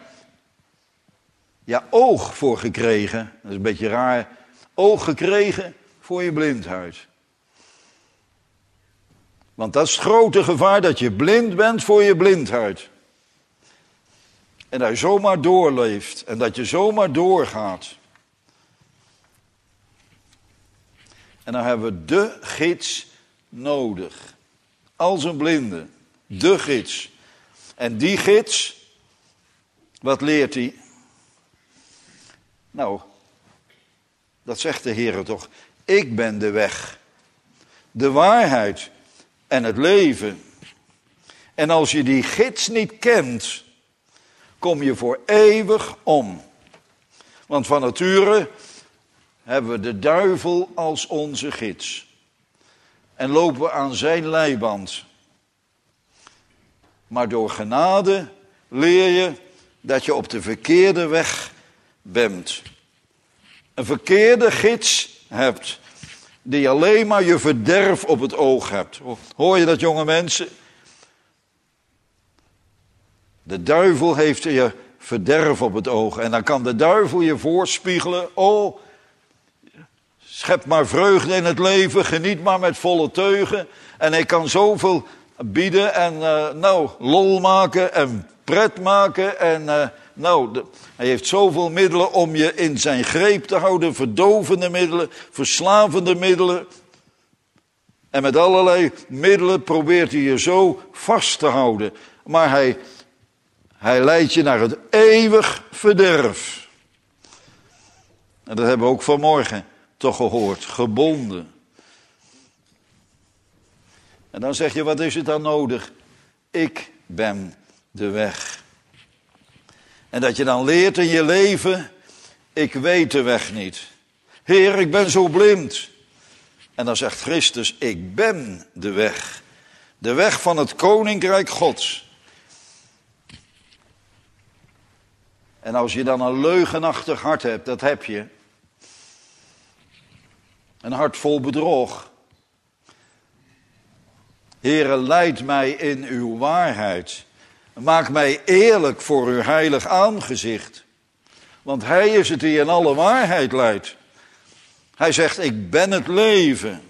oog voor gekregen? Dat is een beetje raar. Oog gekregen voor je blindheid. Want dat is het grote gevaar, dat je blind bent voor je blindheid. En dat je zomaar doorleeft en dat je zomaar doorgaat. En dan hebben we de gids nodig. Als een blinde. De gids. En die gids, wat leert hij? Nou, dat zegt de Heer toch. Ik ben de weg, de waarheid en het leven. En als je die gids niet kent, kom je voor eeuwig om. Want van nature hebben we de duivel als onze gids. En lopen we aan zijn leiband. Maar door genade leer je dat je op de verkeerde weg bent. Een verkeerde gids hebt. Die alleen maar je verderf op het oog hebt. Hoor je dat, jonge mensen? De duivel heeft je verderf op het oog. En dan kan de duivel je voorspiegelen. Oh, schep maar vreugde in het leven. Geniet maar met volle teugen. En hij kan zoveel bieden en lol maken en pret maken. En hij heeft zoveel middelen om je in zijn greep te houden. Verdovende middelen, verslavende middelen. En met allerlei middelen probeert hij je zo vast te houden. Maar hij leidt je naar het eeuwig verderf. En dat hebben we ook vanmorgen toch gehoord. Gebonden. En dan zeg je, wat is het dan nodig? Ik ben de weg. En dat je dan leert in je leven, ik weet de weg niet. Heer, ik ben zo blind. En dan zegt Christus, ik ben de weg. De weg van het koninkrijk Gods. En als je dan een leugenachtig hart hebt, dat heb je. Een hart vol bedrog. Heere, leid mij in uw waarheid. Maak mij eerlijk voor uw heilig aangezicht. Want hij is het die in alle waarheid leidt. Hij zegt, ik ben het leven.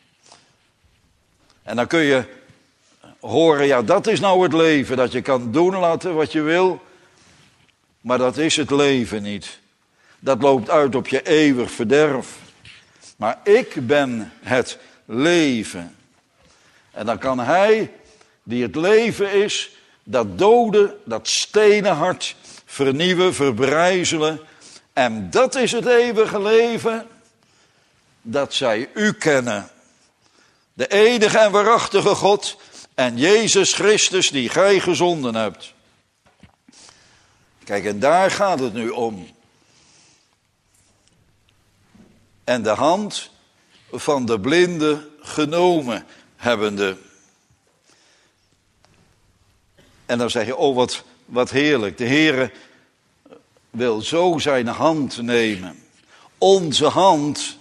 En dan kun je horen, ja, dat is nou het leven. Dat je kan doen laten wat je wil. Maar dat is het leven niet. Dat loopt uit op je eeuwig verderf. Maar ik ben het leven. En dan kan hij, die het leven is, dat dode, dat stenen hart vernieuwen, verbrijzelen. En dat is het eeuwige leven, dat zij u kennen. De enige en waarachtige God en Jezus Christus die gij gezonden hebt. Kijk, en daar gaat het nu om. En de hand van de blinde genomen hebbende. En dan zeg je, oh wat heerlijk. De Heere wil zo zijn hand nemen. Onze hand.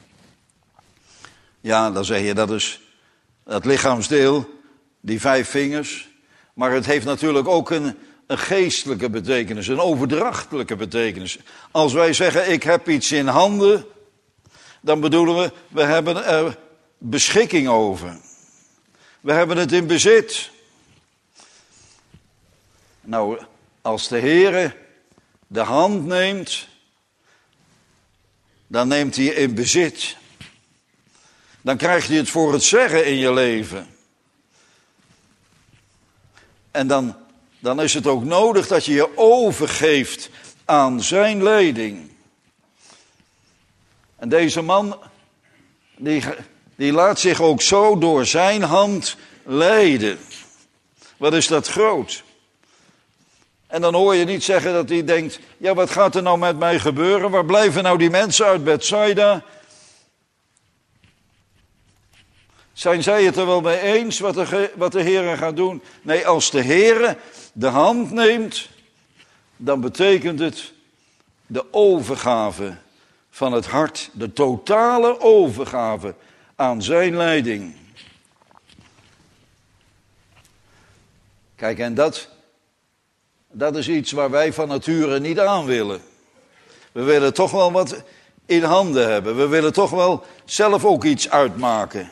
Ja, dan zeg je, dat is dat lichaamsdeel, die 5 vingers. Maar het heeft natuurlijk ook een geestelijke betekenis, een overdrachtelijke betekenis. Als wij zeggen, ik heb iets in handen, dan bedoelen we hebben er beschikking over. We hebben het in bezit. Nou, als de Heere de hand neemt, dan neemt hij je in bezit. Dan krijg je het voor het zeggen in je leven. En dan is het ook nodig dat je je overgeeft aan zijn leiding. En deze man, die laat zich ook zo door zijn hand leiden. Wat is dat groot. En dan hoor je niet zeggen dat hij denkt, ja, wat gaat er nou met mij gebeuren? Waar blijven nou die mensen uit Bethsaida? Zijn zij het er wel mee eens wat de Heere gaat doen? Nee, als de Heere de hand neemt, dan betekent het de overgave van het hart, de totale overgave aan zijn leiding. Kijk, en dat is iets waar wij van nature niet aan willen. We willen toch wel wat in handen hebben. We willen toch wel zelf ook iets uitmaken.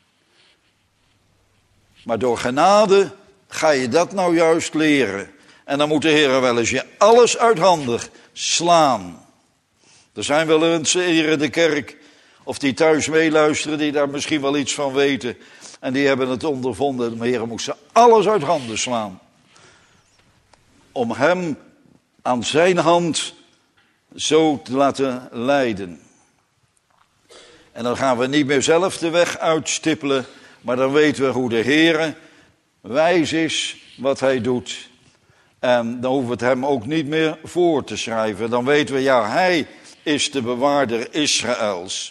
Maar door genade ga je dat nou juist leren. En dan moet de Heer wel eens je alles uithandig slaan. Er zijn wel mensen hier in de kerk, of die thuis meeluisteren, die daar misschien wel iets van weten. En die hebben het ondervonden. De Heer moest ze alles uit handen slaan. Om hem aan zijn hand zo te laten leiden. En dan gaan we niet meer zelf de weg uitstippelen. Maar dan weten we hoe de Heere wijs is wat hij doet. En dan hoeven we het hem ook niet meer voor te schrijven. Dan weten we, ja, hij is de bewaarder Israëls.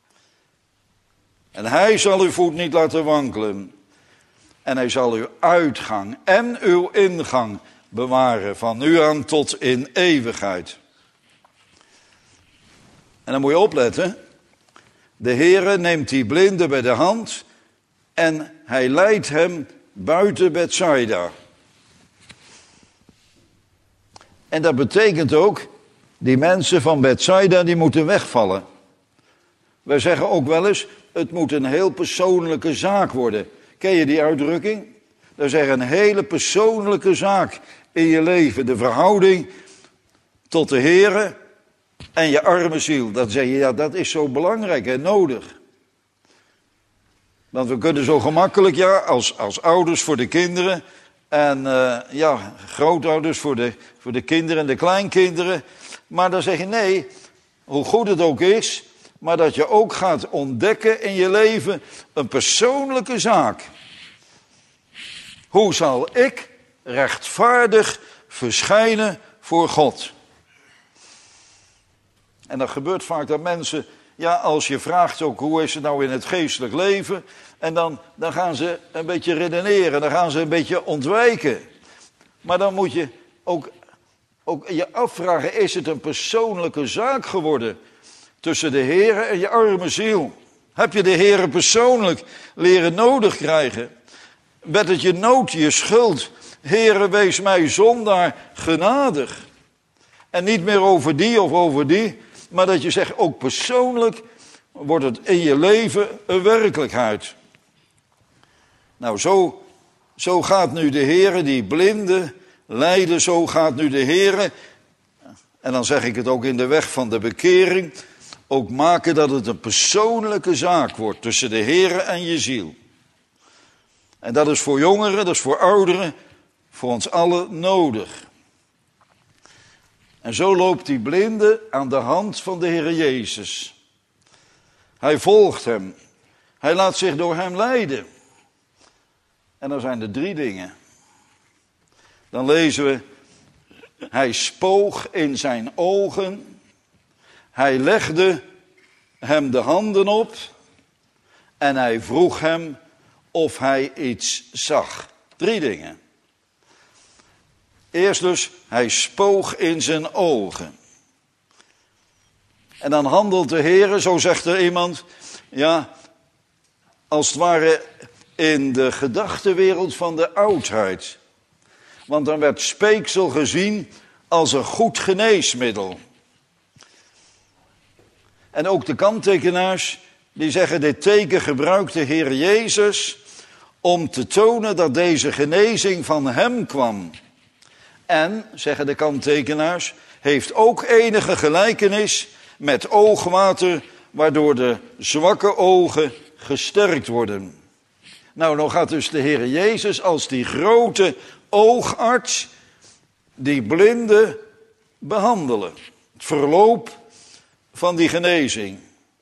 En hij zal uw voet niet laten wankelen. En hij zal uw uitgang en uw ingang bewaren, van nu aan tot in eeuwigheid. En dan moet je opletten. De Heere neemt die blinde bij de hand en hij leidt hem buiten Bethsaida. En dat betekent ook, die mensen van Bethsaida die moeten wegvallen. Wij zeggen ook wel eens, het moet een heel persoonlijke zaak worden. Ken je die uitdrukking? Dat is echt een hele persoonlijke zaak in je leven. De verhouding tot de Heere en je arme ziel. Dan zeg je, ja, dat is zo belangrijk en nodig. Want we kunnen zo gemakkelijk, ja, als ouders voor de kinderen en grootouders voor de kinderen en de kleinkinderen. Maar dan zeg je, nee, hoe goed het ook is, maar dat je ook gaat ontdekken in je leven een persoonlijke zaak. Hoe zal ik rechtvaardig verschijnen voor God? En dat gebeurt vaak dat mensen, ja, als je vraagt ook hoe is het nou in het geestelijk leven, en dan gaan ze een beetje redeneren, dan gaan ze een beetje ontwijken. Maar dan moet je ook je afvragen, is het een persoonlijke zaak geworden tussen de Heere en je arme ziel? Heb je de Heere persoonlijk leren nodig krijgen? Werd het je nood, je schuld? Heere, wees mij zondaar genadig. En niet meer over die of over die, maar dat je zegt, ook persoonlijk wordt het in je leven een werkelijkheid. Nou, zo gaat nu de Heere die blinden leiden, zo gaat nu de Heere, en dan zeg ik het ook in de weg van de bekering, ook maken dat het een persoonlijke zaak wordt tussen de Heere en je ziel. En dat is voor jongeren, dat is voor ouderen, voor ons allen nodig. En zo loopt die blinde aan de hand van de Heere Jezus. Hij volgt hem. Hij laat zich door hem leiden. En dan zijn er 3 dingen. Dan lezen we, hij spoog in zijn ogen. Hij legde hem de handen op. En hij vroeg hem of hij iets zag. 3 dingen. Eerst dus, hij spoog in zijn ogen. En dan handelt de Heere, zo zegt er iemand, ja, als het ware in de gedachtenwereld van de oudheid. Want dan werd speeksel gezien als een goed geneesmiddel. En ook de kanttekenaars, die zeggen, dit teken gebruikt de Heer Jezus om te tonen dat deze genezing van hem kwam. En, zeggen de kanttekenaars, heeft ook enige gelijkenis met oogwater, waardoor de zwakke ogen gesterkt worden. Nou gaat dus de Heer Jezus als die grote oogarts die blinden behandelen. Het verloop van die genezing.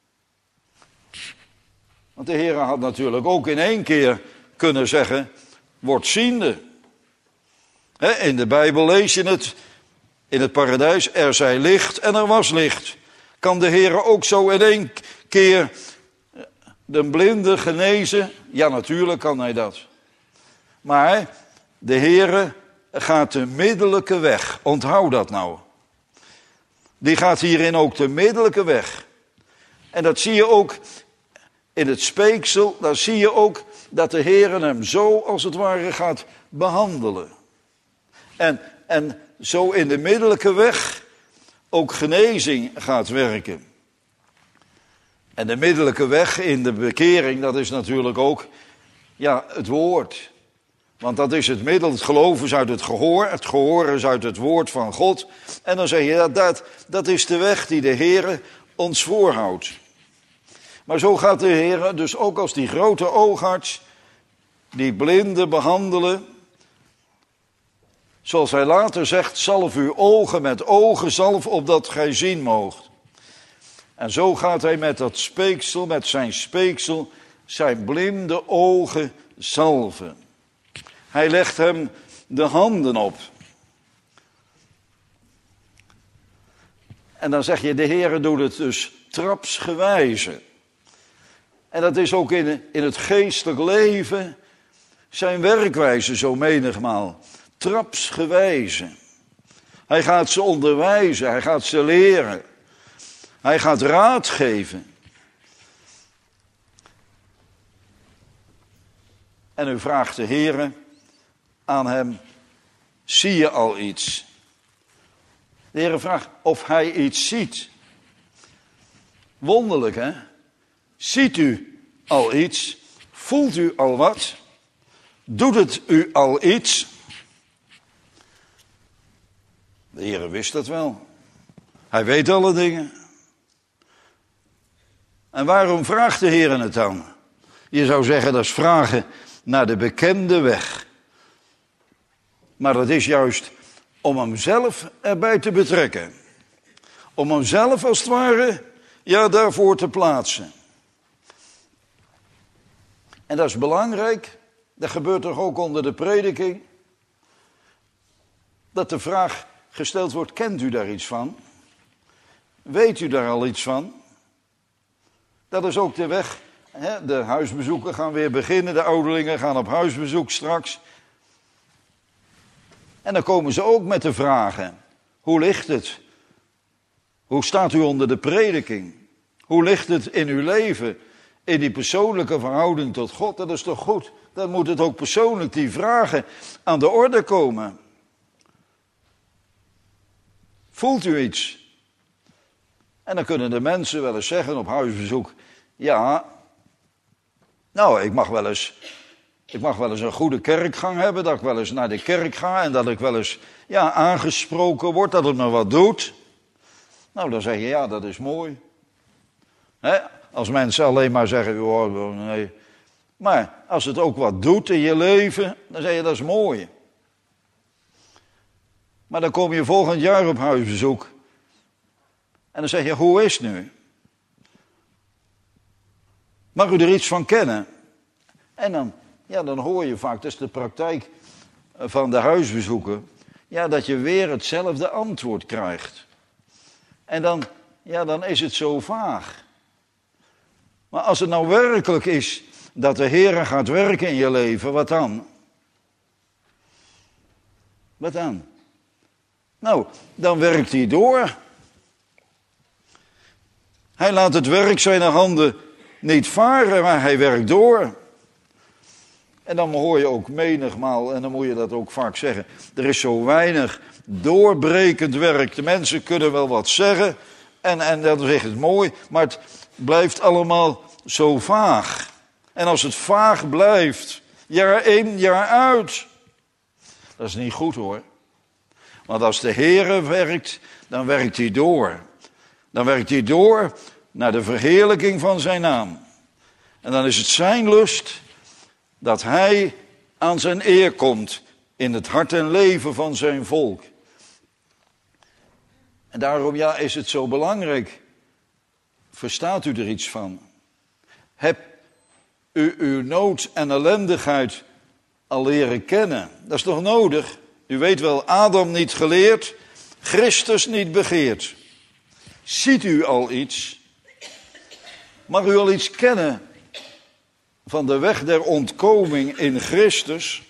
Want de Heer had natuurlijk ook in 1 keer kunnen zeggen, word ziende. In de Bijbel lees je het, in het paradijs, er zij licht en er was licht. Kan de Heer ook zo in 1 keer de blinde genezen? Ja, natuurlijk kan hij dat. Maar de Heer gaat de middellijke weg. Onthoud dat nou. Die gaat hierin ook de middellijke weg. En dat zie je ook in het speeksel. Daar zie je ook dat de Heer hem zo als het ware gaat behandelen. En zo in de middellijke weg ook genezing gaat werken. En de middellijke weg in de bekering, dat is natuurlijk ook, ja, het woord. Want dat is het middel, het geloof is uit het gehoor is uit het woord van God. En dan zeg je, dat is de weg die de Heer ons voorhoudt. Maar zo gaat de Heer dus ook als die grote oogarts, die blinden behandelen. Zoals hij later zegt, zalf uw ogen met ogenzalf, opdat gij zien moogt. En zo gaat hij met dat speeksel, met zijn speeksel, zijn blinde ogen zalven. Hij legt hem de handen op. En dan zeg je, de Heere doet het dus trapsgewijze. En dat is ook in het geestelijk leven zijn werkwijze zo menigmaal. Trapsgewijze. Hij gaat ze onderwijzen, hij gaat ze leren. Hij gaat raad geven. En u vraagt de Heere aan hem, zie je al iets? De Heere vraagt of hij iets ziet. Wonderlijk, hè? Ziet u al iets? Voelt u al wat? Doet het u al iets? De Heere wist dat wel. Hij weet alle dingen. En waarom vraagt de Heere het dan? Je zou zeggen, dat is vragen naar de bekende weg. Maar dat is juist om hem zelf erbij te betrekken. Om hem zelf als het ware, ja, daarvoor te plaatsen. En dat is belangrijk. Dat gebeurt toch ook onder de prediking. Dat de vraag gesteld wordt, kent u daar iets van? Weet u daar al iets van? Dat is ook de weg. Hè? De huisbezoeken gaan weer beginnen. De ouderlingen gaan op huisbezoek straks. En dan komen ze ook met de vragen. Hoe ligt het? Hoe staat u onder de prediking? Hoe ligt het in uw leven? In die persoonlijke verhouding tot God? Dat is toch goed? Dan moet het ook persoonlijk die vragen aan de orde komen. Voelt u iets? En dan kunnen de mensen wel eens zeggen op huisbezoek, ja, nou, ik mag wel eens een goede kerkgang hebben, dat ik wel eens naar de kerk ga en dat ik wel eens, ja, aangesproken word, dat het me wat doet. Nou, dan zeg je, ja, dat is mooi. Hè? Als mensen alleen maar zeggen, oh, nee. Maar als het ook wat doet in je leven, dan zeg je, dat is mooi. Maar dan kom je volgend jaar op huisbezoek. En dan zeg je, hoe is het nu? Mag u er iets van kennen? En dan hoor je vaak, dat is de praktijk van de huisbezoeken, ja, dat je weer hetzelfde antwoord krijgt. En dan is het zo vaag. Maar als het nou werkelijk is dat de Heer gaat werken in je leven, wat dan? Wat dan? Nou, dan werkt hij door. Hij laat het werk zijn handen niet varen, maar hij werkt door. En dan hoor je ook menigmaal, en dan moet je dat ook vaak zeggen, er is zo weinig doorbrekend werk. De mensen kunnen wel wat zeggen, en dat is echt mooi, maar het blijft allemaal zo vaag. En als het vaag blijft, jaar in, jaar uit, dat is niet goed hoor. Want als de Heere werkt, dan werkt hij door. Dan werkt hij door naar de verheerlijking van zijn naam. En dan is het zijn lust dat hij aan zijn eer komt in het hart en leven van zijn volk. En daarom ja, is het zo belangrijk. Verstaat u er iets van? Heb u uw nood en ellendigheid al leren kennen? Dat is toch nodig? U weet wel, Adam niet geleerd, Christus niet begeerd. Ziet u al iets? Mag u al iets kennen van de weg der ontkoming in Christus?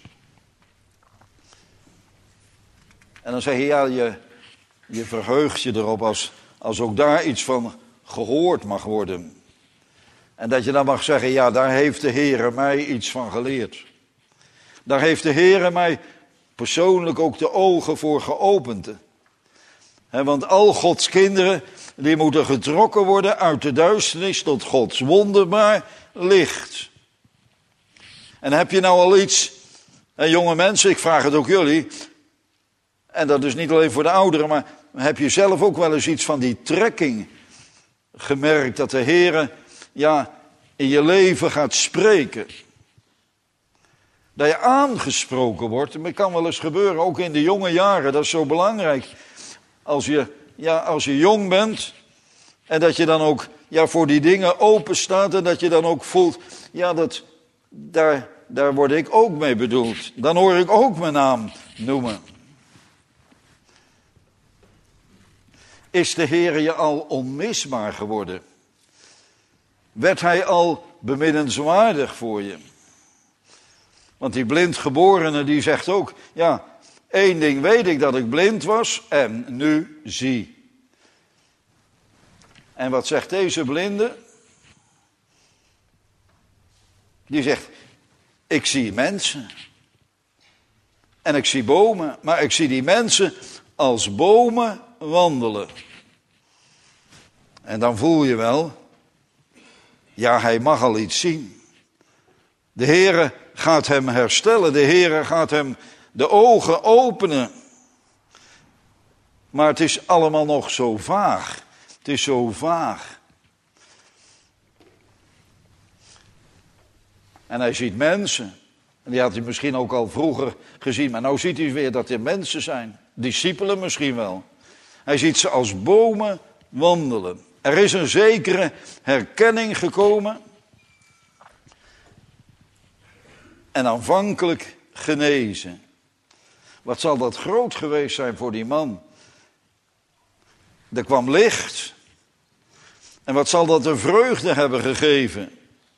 En dan zeg je, ja, je verheugt je erop als ook daar iets van gehoord mag worden. En dat je dan mag zeggen, ja, daar heeft de Heere mij iets van geleerd. Daar heeft de Heere mij persoonlijk ook de ogen voor geopend. Want al Gods kinderen, die moeten getrokken worden uit de duisternis tot Gods wonderbaar licht. En heb je nou al iets, jonge mensen, ik vraag het ook jullie, en dat is niet alleen voor de ouderen, maar heb je zelf ook wel eens iets van die trekking gemerkt, dat de Heere, ja, in je leven gaat spreken? Dat je aangesproken wordt, en dat kan wel eens gebeuren, ook in de jonge jaren, dat is zo belangrijk. Als je jong bent en dat je dan ook voor die dingen open staat en dat je dan ook voelt, daar word ik ook mee bedoeld. Dan hoor ik ook mijn naam noemen. Is de Heer je al onmisbaar geworden? Werd hij al beminnenswaardig voor je? Want die blindgeborene die zegt ook, ja, 1 ding weet ik, dat ik blind was en nu zie. En wat zegt deze blinde? Die zegt, ik zie mensen. En ik zie bomen, maar ik zie die mensen als bomen wandelen. En dan voel je wel, ja, hij mag al iets zien. De Heere gaat hem herstellen, de Heere gaat hem de ogen openen. Maar het is allemaal nog zo vaag. Het is zo vaag. En hij ziet mensen. En die had hij misschien ook al vroeger gezien. Maar nou ziet hij weer dat er mensen zijn. Discipelen misschien wel. Hij ziet ze als bomen wandelen. Er is een zekere herkenning gekomen. En aanvankelijk genezen. Wat zal dat groot geweest zijn voor die man. Er kwam licht. En wat zal dat een vreugde hebben gegeven.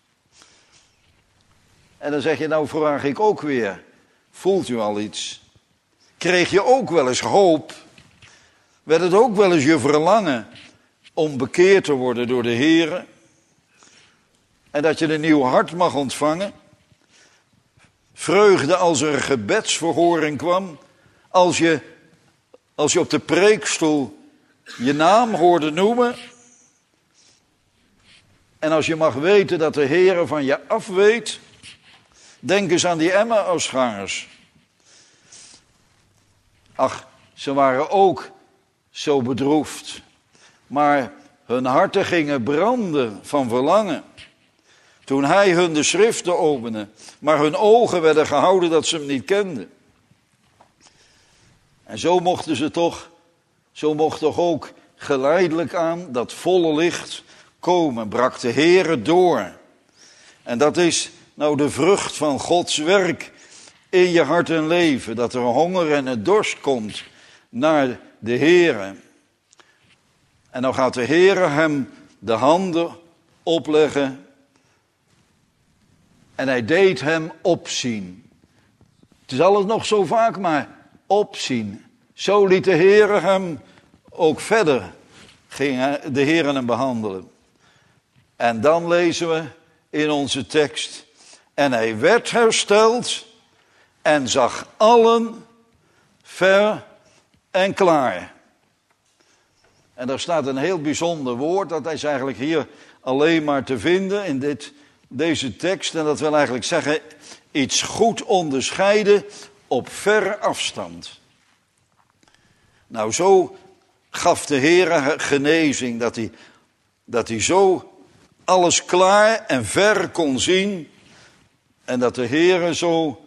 En dan zeg je, nou vraag ik ook weer. Voelt u al iets? Kreeg je ook wel eens hoop? Werd het ook wel eens je verlangen om bekeerd te worden door de Heere? En dat je een nieuw hart mag ontvangen? Vreugde als er gebedsverhoring kwam? Als je op de preekstoel je naam hoorde noemen? En als je mag weten dat de Heere van je afweet? Denk eens aan die Emmausgangers. Ach, ze waren ook zo bedroefd. Maar hun harten gingen branden van verlangen. Toen hij hun de schriften opende. Maar hun ogen werden gehouden dat ze hem niet kenden. En zo mocht toch ook geleidelijk aan dat volle licht komen. Brak de Heere door. En dat is nou de vrucht van Gods werk in je hart en leven. Dat er honger en een dorst komt naar de Heere. En dan gaat de Heere hem de handen opleggen. En hij deed hem opzien. Het is alles nog zo vaak maar opzien. Zo liet de Heere hem ook verder. Ging de Heere hem behandelen. En dan lezen we in onze tekst. En hij werd hersteld en zag allen ver en klaar. En daar staat een heel bijzonder woord, dat is eigenlijk hier alleen maar te vinden in deze tekst. En dat wil eigenlijk zeggen, iets goed onderscheiden op verre afstand. Nou, zo gaf de Heere genezing, dat hij zo alles klaar en ver kon zien. En dat de Heere zo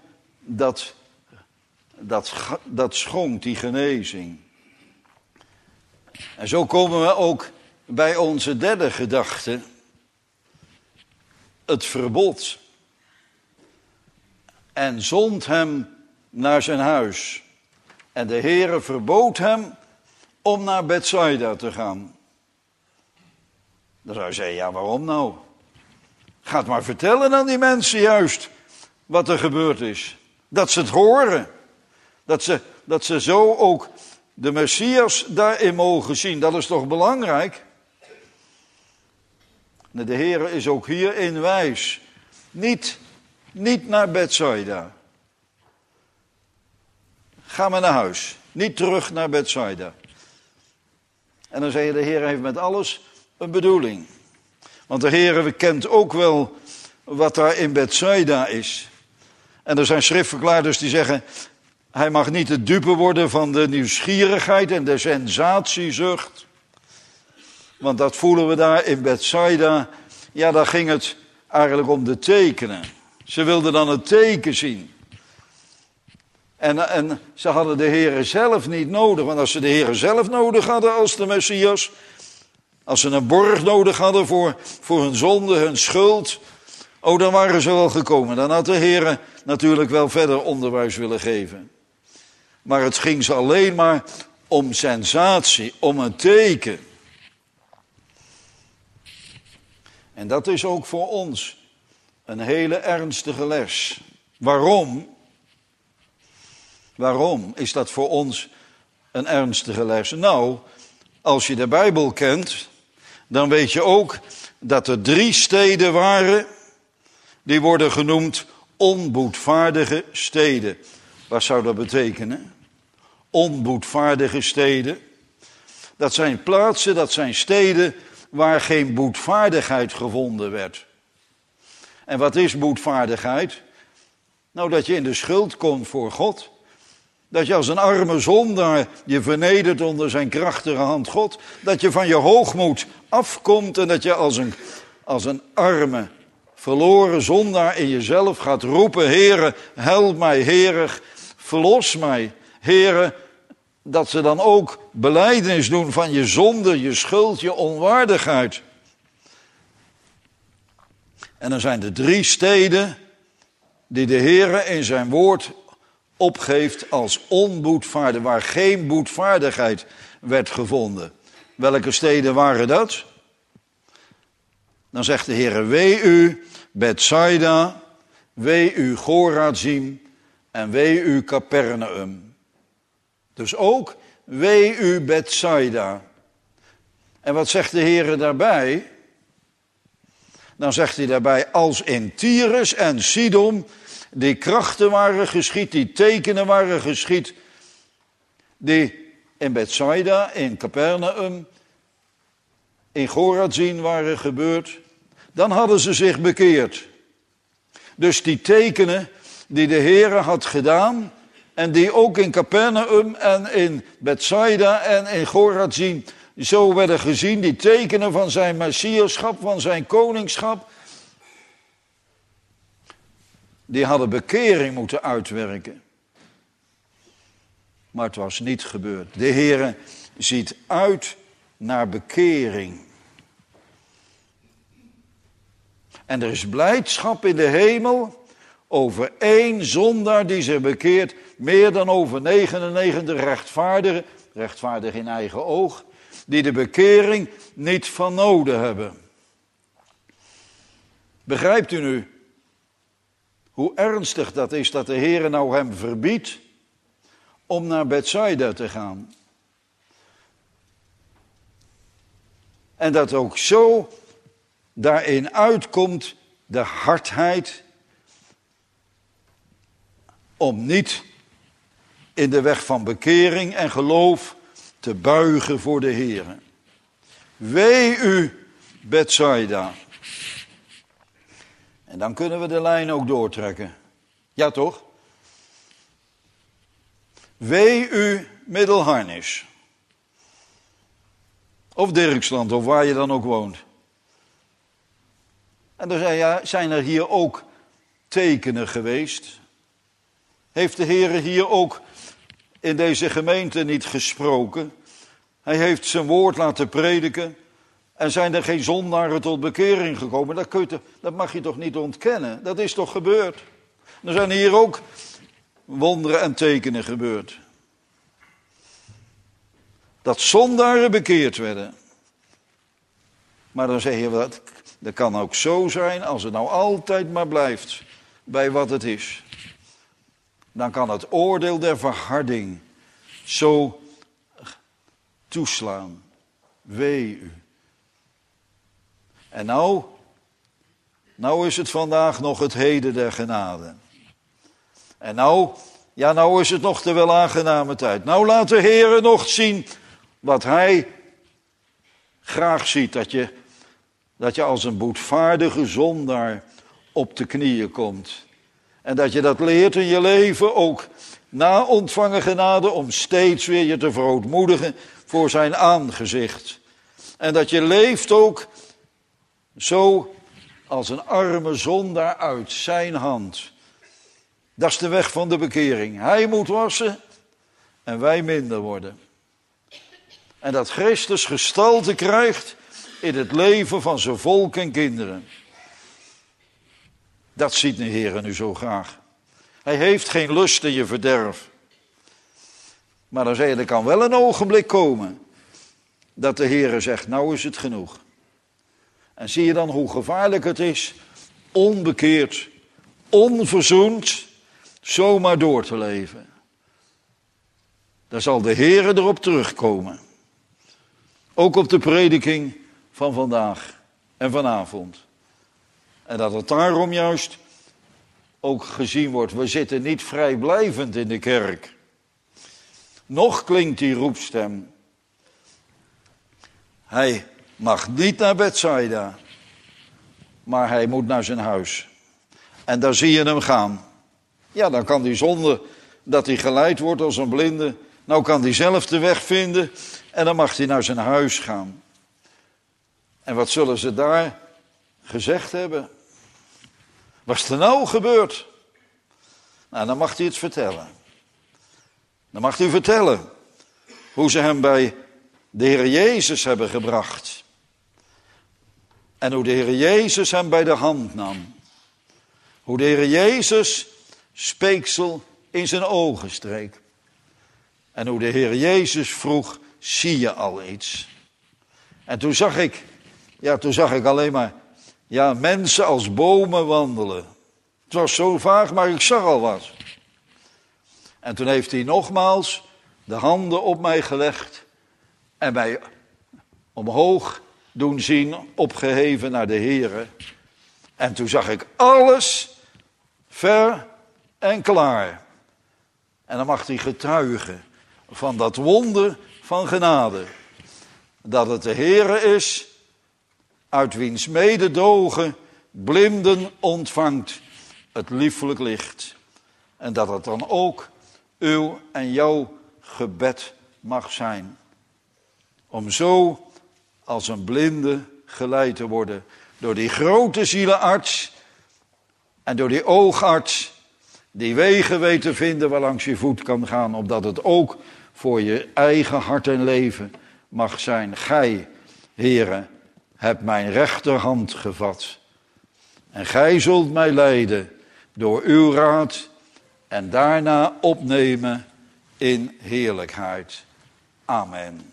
dat schonk, die genezing. En zo komen we ook bij onze derde gedachte. Het verbod. En zond hem naar zijn huis. En de Heere verbood hem om naar Bethsaida te gaan. Dan zou je zeggen, ja, waarom nou? Ga het maar vertellen aan die mensen juist wat er gebeurd is. Dat ze het horen. Dat ze zo ook de Messias daarin mogen zien. Dat is toch belangrijk? De Heer is ook hierin wijs. Niet naar Bethsaida. Ga maar naar huis. Niet terug naar Bethsaida. En dan zeg je, de Heer heeft met alles een bedoeling. Want de Heer kent ook wel wat daar in Bethsaida is. En er zijn schriftverklaarders die zeggen, hij mag niet de dupe worden van de nieuwsgierigheid en de sensatiezucht. Want dat voelen we daar in Bethsaida. Ja, daar ging het eigenlijk om de tekenen. Ze wilden dan het teken zien. En ze hadden de Heere zelf niet nodig. Want als ze de Heere zelf nodig hadden als de Messias, als ze een borg nodig hadden voor hun zonde, hun schuld, dan waren ze wel gekomen. Dan had de Heere natuurlijk wel verder onderwijs willen geven. Maar het ging ze alleen maar om sensatie, om een teken. En dat is ook voor ons een hele ernstige les. Waarom? Waarom is dat voor ons een ernstige les? Nou, als je de Bijbel kent, dan weet je ook dat er 3 steden waren, die worden genoemd onboedvaardige steden. Wat zou dat betekenen? Onboedvaardige steden. Dat zijn plaatsen, dat zijn steden waar geen boetvaardigheid gevonden werd. En wat is boetvaardigheid? Nou, dat je in de schuld komt voor God. Dat je als een arme zondaar je vernedert onder zijn krachtige hand God. Dat je van je hoogmoed afkomt en dat je als een arme, verloren zondaar in jezelf gaat roepen: Heere, help mij, Heere, verlos mij, Heere. Dat ze dan ook belijdenis doen van je zonde, je schuld, je onwaardigheid. En dan zijn er 3 steden die de Heere in zijn woord opgeeft als onboetvaardig, waar geen boetvaardigheid werd gevonden. Welke steden waren dat? Dan zegt de Heere: wee u Bethsaida, wee u Chorazim en wee u Capernaum. Dus ook wee u Bethsaida. En wat zegt de Heere daarbij? Dan zegt hij daarbij: als in Tyrus en Sidon die krachten waren geschied, die tekenen waren geschied, die in Bethsaida, in Capernaum, in Chorazin waren gebeurd, dan hadden ze zich bekeerd. Dus die tekenen die de Heere had gedaan en die ook in Capernaum en in Bethsaida en in Chorazin zo werden gezien, die tekenen van zijn messiaschap, van zijn koningschap, die hadden bekering moeten uitwerken. Maar het was niet gebeurd. De Heere ziet uit naar bekering. En er is blijdschap in de hemel over 1 zondaar die zich bekeert, meer dan over 99 rechtvaardigen, rechtvaardig in eigen oog, die de bekering niet van noden hebben. Begrijpt u nu hoe ernstig dat is dat de Heere nou hem verbiedt om naar Bethsaida te gaan? En dat ook zo daarin uitkomt de hardheid om niet in de weg van bekering en geloof te buigen voor de Heere. Wee u Bethsaida. En dan kunnen we de lijn ook doortrekken. Ja toch? Wee u Middelharnis. Of Dirksland, of waar je dan ook woont. En dan zei ja, zijn er hier ook tekenen geweest? Heeft de Heere hier ook in deze gemeente niet gesproken? Hij heeft zijn woord laten prediken. En zijn er geen zondaren tot bekering gekomen? Dat mag je toch niet ontkennen? Dat is toch gebeurd? Er zijn hier ook wonderen en tekenen gebeurd. Dat zondaren bekeerd werden. Maar dan zeg je, dat kan ook zo zijn als het nou altijd maar blijft bij wat het is. Dan kan het oordeel der verharding zo toeslaan. Wee u. En nou is het vandaag nog het heden der genade. En nou is het nog de welaangename tijd. Nou laat de Heere nog zien wat hij graag ziet. Dat je als een boetvaardige zondaar op de knieën komt. En dat je dat leert in je leven ook na ontvangen genade om steeds weer je te verootmoedigen voor zijn aangezicht. En dat je leeft ook zo als een arme zondaar uit zijn hand. Dat is de weg van de bekering. Hij moet wassen en wij minder worden. En dat Christus gestalte krijgt in het leven van zijn volk en kinderen. Dat ziet de Heer nu zo graag. Hij heeft geen lust in je verderf. Maar dan zei je, er kan wel een ogenblik komen dat de Heere zegt, nou is het genoeg. En zie je dan hoe gevaarlijk het is, onbekeerd, onverzoend, zomaar door te leven. Daar zal de Heere erop terugkomen. Ook op de prediking van vandaag en vanavond. En dat het daarom juist ook gezien wordt, we zitten niet vrijblijvend in de kerk. Nog klinkt die roepstem. Hij mag niet naar Bethsaida, maar hij moet naar zijn huis. En daar zie je hem gaan. Ja, dan kan hij zonder dat hij geleid wordt als een blinde, nou kan hij zelf de weg vinden en dan mag hij naar zijn huis gaan. En wat zullen ze daar gezegd hebben? Wat is er nou gebeurd? Nou, dan mag hij het vertellen. Dan mag hij vertellen hoe ze hem bij de Heer Jezus hebben gebracht. En hoe de Heer Jezus hem bij de hand nam. Hoe de Heer Jezus speeksel in zijn ogen streek. En hoe de Heer Jezus vroeg, zie je al iets? En toen zag ik alleen maar, mensen als bomen wandelen. Het was zo vaag, maar ik zag al wat. En toen heeft hij nogmaals de handen op mij gelegd en mij omhoog doen zien, opgeheven naar de Heere. En toen zag ik alles ver en klaar. En dan mag hij getuigen van dat wonder van genade. Dat het de Heere is, uit wiens mededogen blinden ontvangt het liefelijk licht. En dat het dan ook uw en jouw gebed mag zijn. Om zo als een blinde geleid te worden door die grote zielenarts en door die oogarts die wegen weet te vinden waarlangs je voet kan gaan, opdat het ook voor je eigen hart en leven mag zijn. Gij, Heere, hebt mijn rechterhand gevat en gij zult mij leiden door uw raad en daarna opnemen in heerlijkheid. Amen.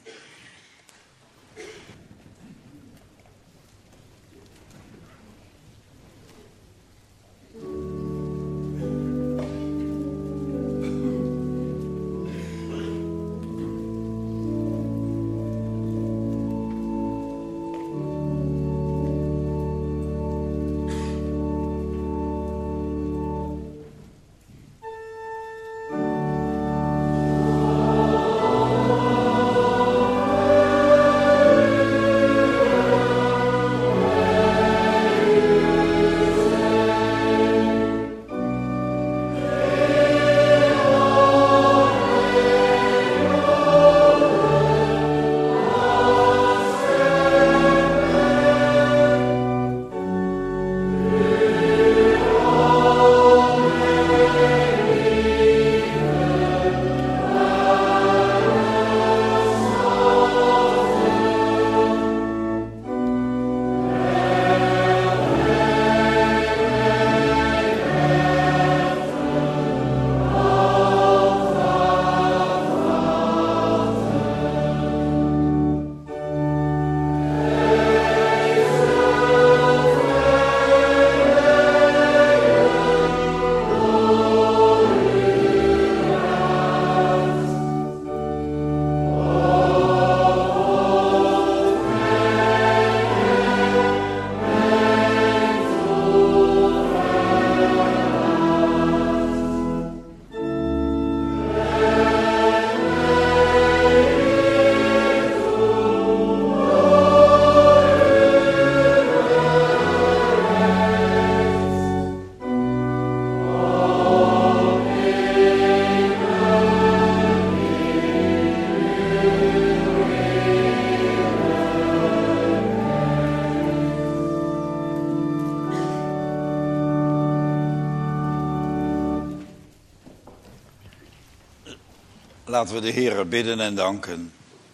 Laten we de Heere bidden en danken.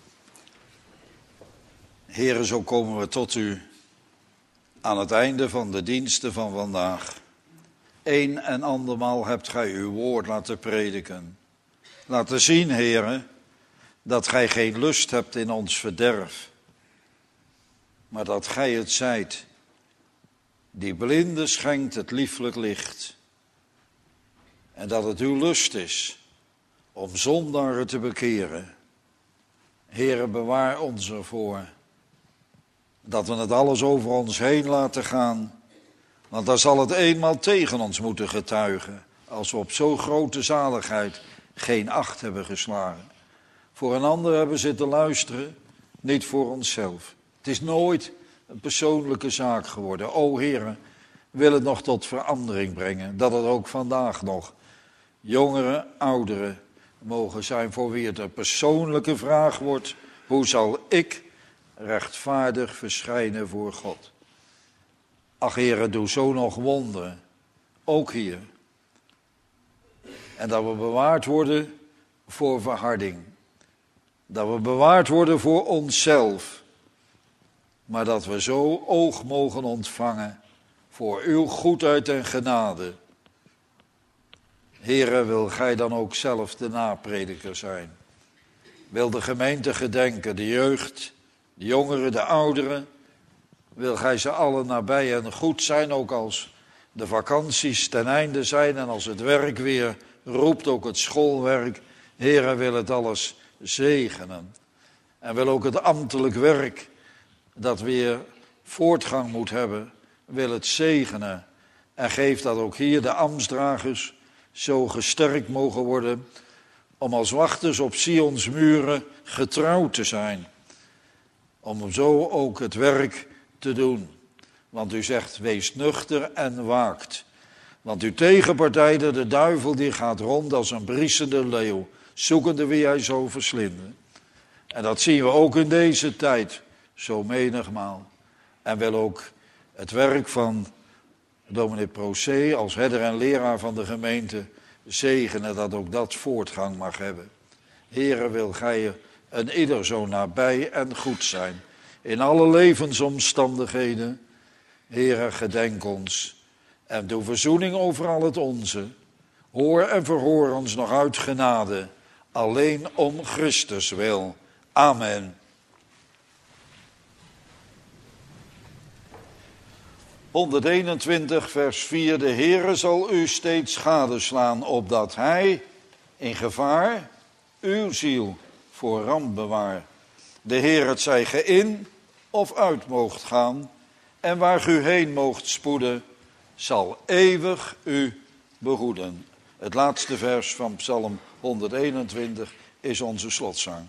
Heere, zo komen we tot u aan het einde van de diensten van vandaag. Een en andermaal hebt gij uw woord laten prediken. laten zien, Heere, dat gij geen lust hebt in ons verderf, maar dat gij het zijt die blinden schenkt het lieflijk licht. En dat het uw lust is om zondaren te bekeren. Heere, bewaar ons ervoor dat we het alles over ons heen laten gaan. Want dan zal het eenmaal tegen ons moeten getuigen, als we op zo'n grote zaligheid geen acht hebben geslagen. Voor een ander hebben we zitten luisteren, niet voor onszelf. Het is nooit een persoonlijke zaak geworden. O Heere, wil het nog tot verandering brengen, dat het ook vandaag nog jongeren, ouderen mogen zijn voor wie het een persoonlijke vraag wordt: hoe zal ik rechtvaardig verschijnen voor God? Ach Heere, doe zo nog wonderen, ook hier. En dat we bewaard worden voor verharding. Dat we bewaard worden voor onszelf. Maar dat we zo oog mogen ontvangen voor uw goedheid en genade. Heere, wil gij dan ook zelf de naprediker zijn? Wil de gemeente gedenken, de jeugd, de jongeren, de ouderen? Wil gij ze allen nabij en goed zijn, ook als de vakanties ten einde zijn en als het werk weer roept, ook het schoolwerk. Heere, wil het alles zegenen. En wil ook het ambtelijk werk, dat weer voortgang moet hebben, wil het zegenen. En geef dat ook hier de ambtsdragers zo gesterkt mogen worden om als wachters op Sions muren getrouw te zijn. Om zo ook het werk te doen. Want u zegt, wees nuchter en waakt. Want uw tegenpartij, de duivel, die gaat rond als een briesende leeuw, zoekende wie hij zou verslinden. En dat zien we ook in deze tijd, zo menigmaal. En wil ook het werk van dominee Procé als herder en leraar van de gemeente zegenen, dat ook dat voortgang mag hebben. Heere, wil gij en ieder zo nabij en goed zijn. In alle levensomstandigheden. Heere, gedenk ons. En doe verzoening over al het onze. Hoor en verhoor ons nog uit genade. Alleen om Christus wil. Amen. 121 vers 4. De Heere zal u steeds gadeslaan, opdat hij in gevaar uw ziel voor ramp bewaar. De Heer het zij ge in of uit moogt gaan, en waar u heen moogt spoeden, zal eeuwig u behoeden. Het laatste vers van Psalm 121 is onze slotzang.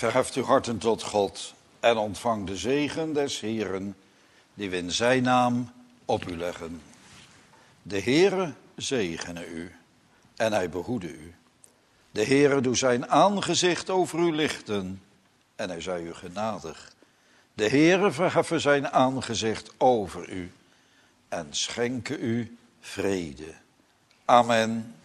Verheft uw harten tot God en ontvang de zegen des Heeren, die we in zijn naam op u leggen. De Heere zegene u en hij behoede u. De Heere doe zijn aangezicht over u lichten en hij zij u genadig. De Heere verheffen zijn aangezicht over u en schenke u vrede. Amen.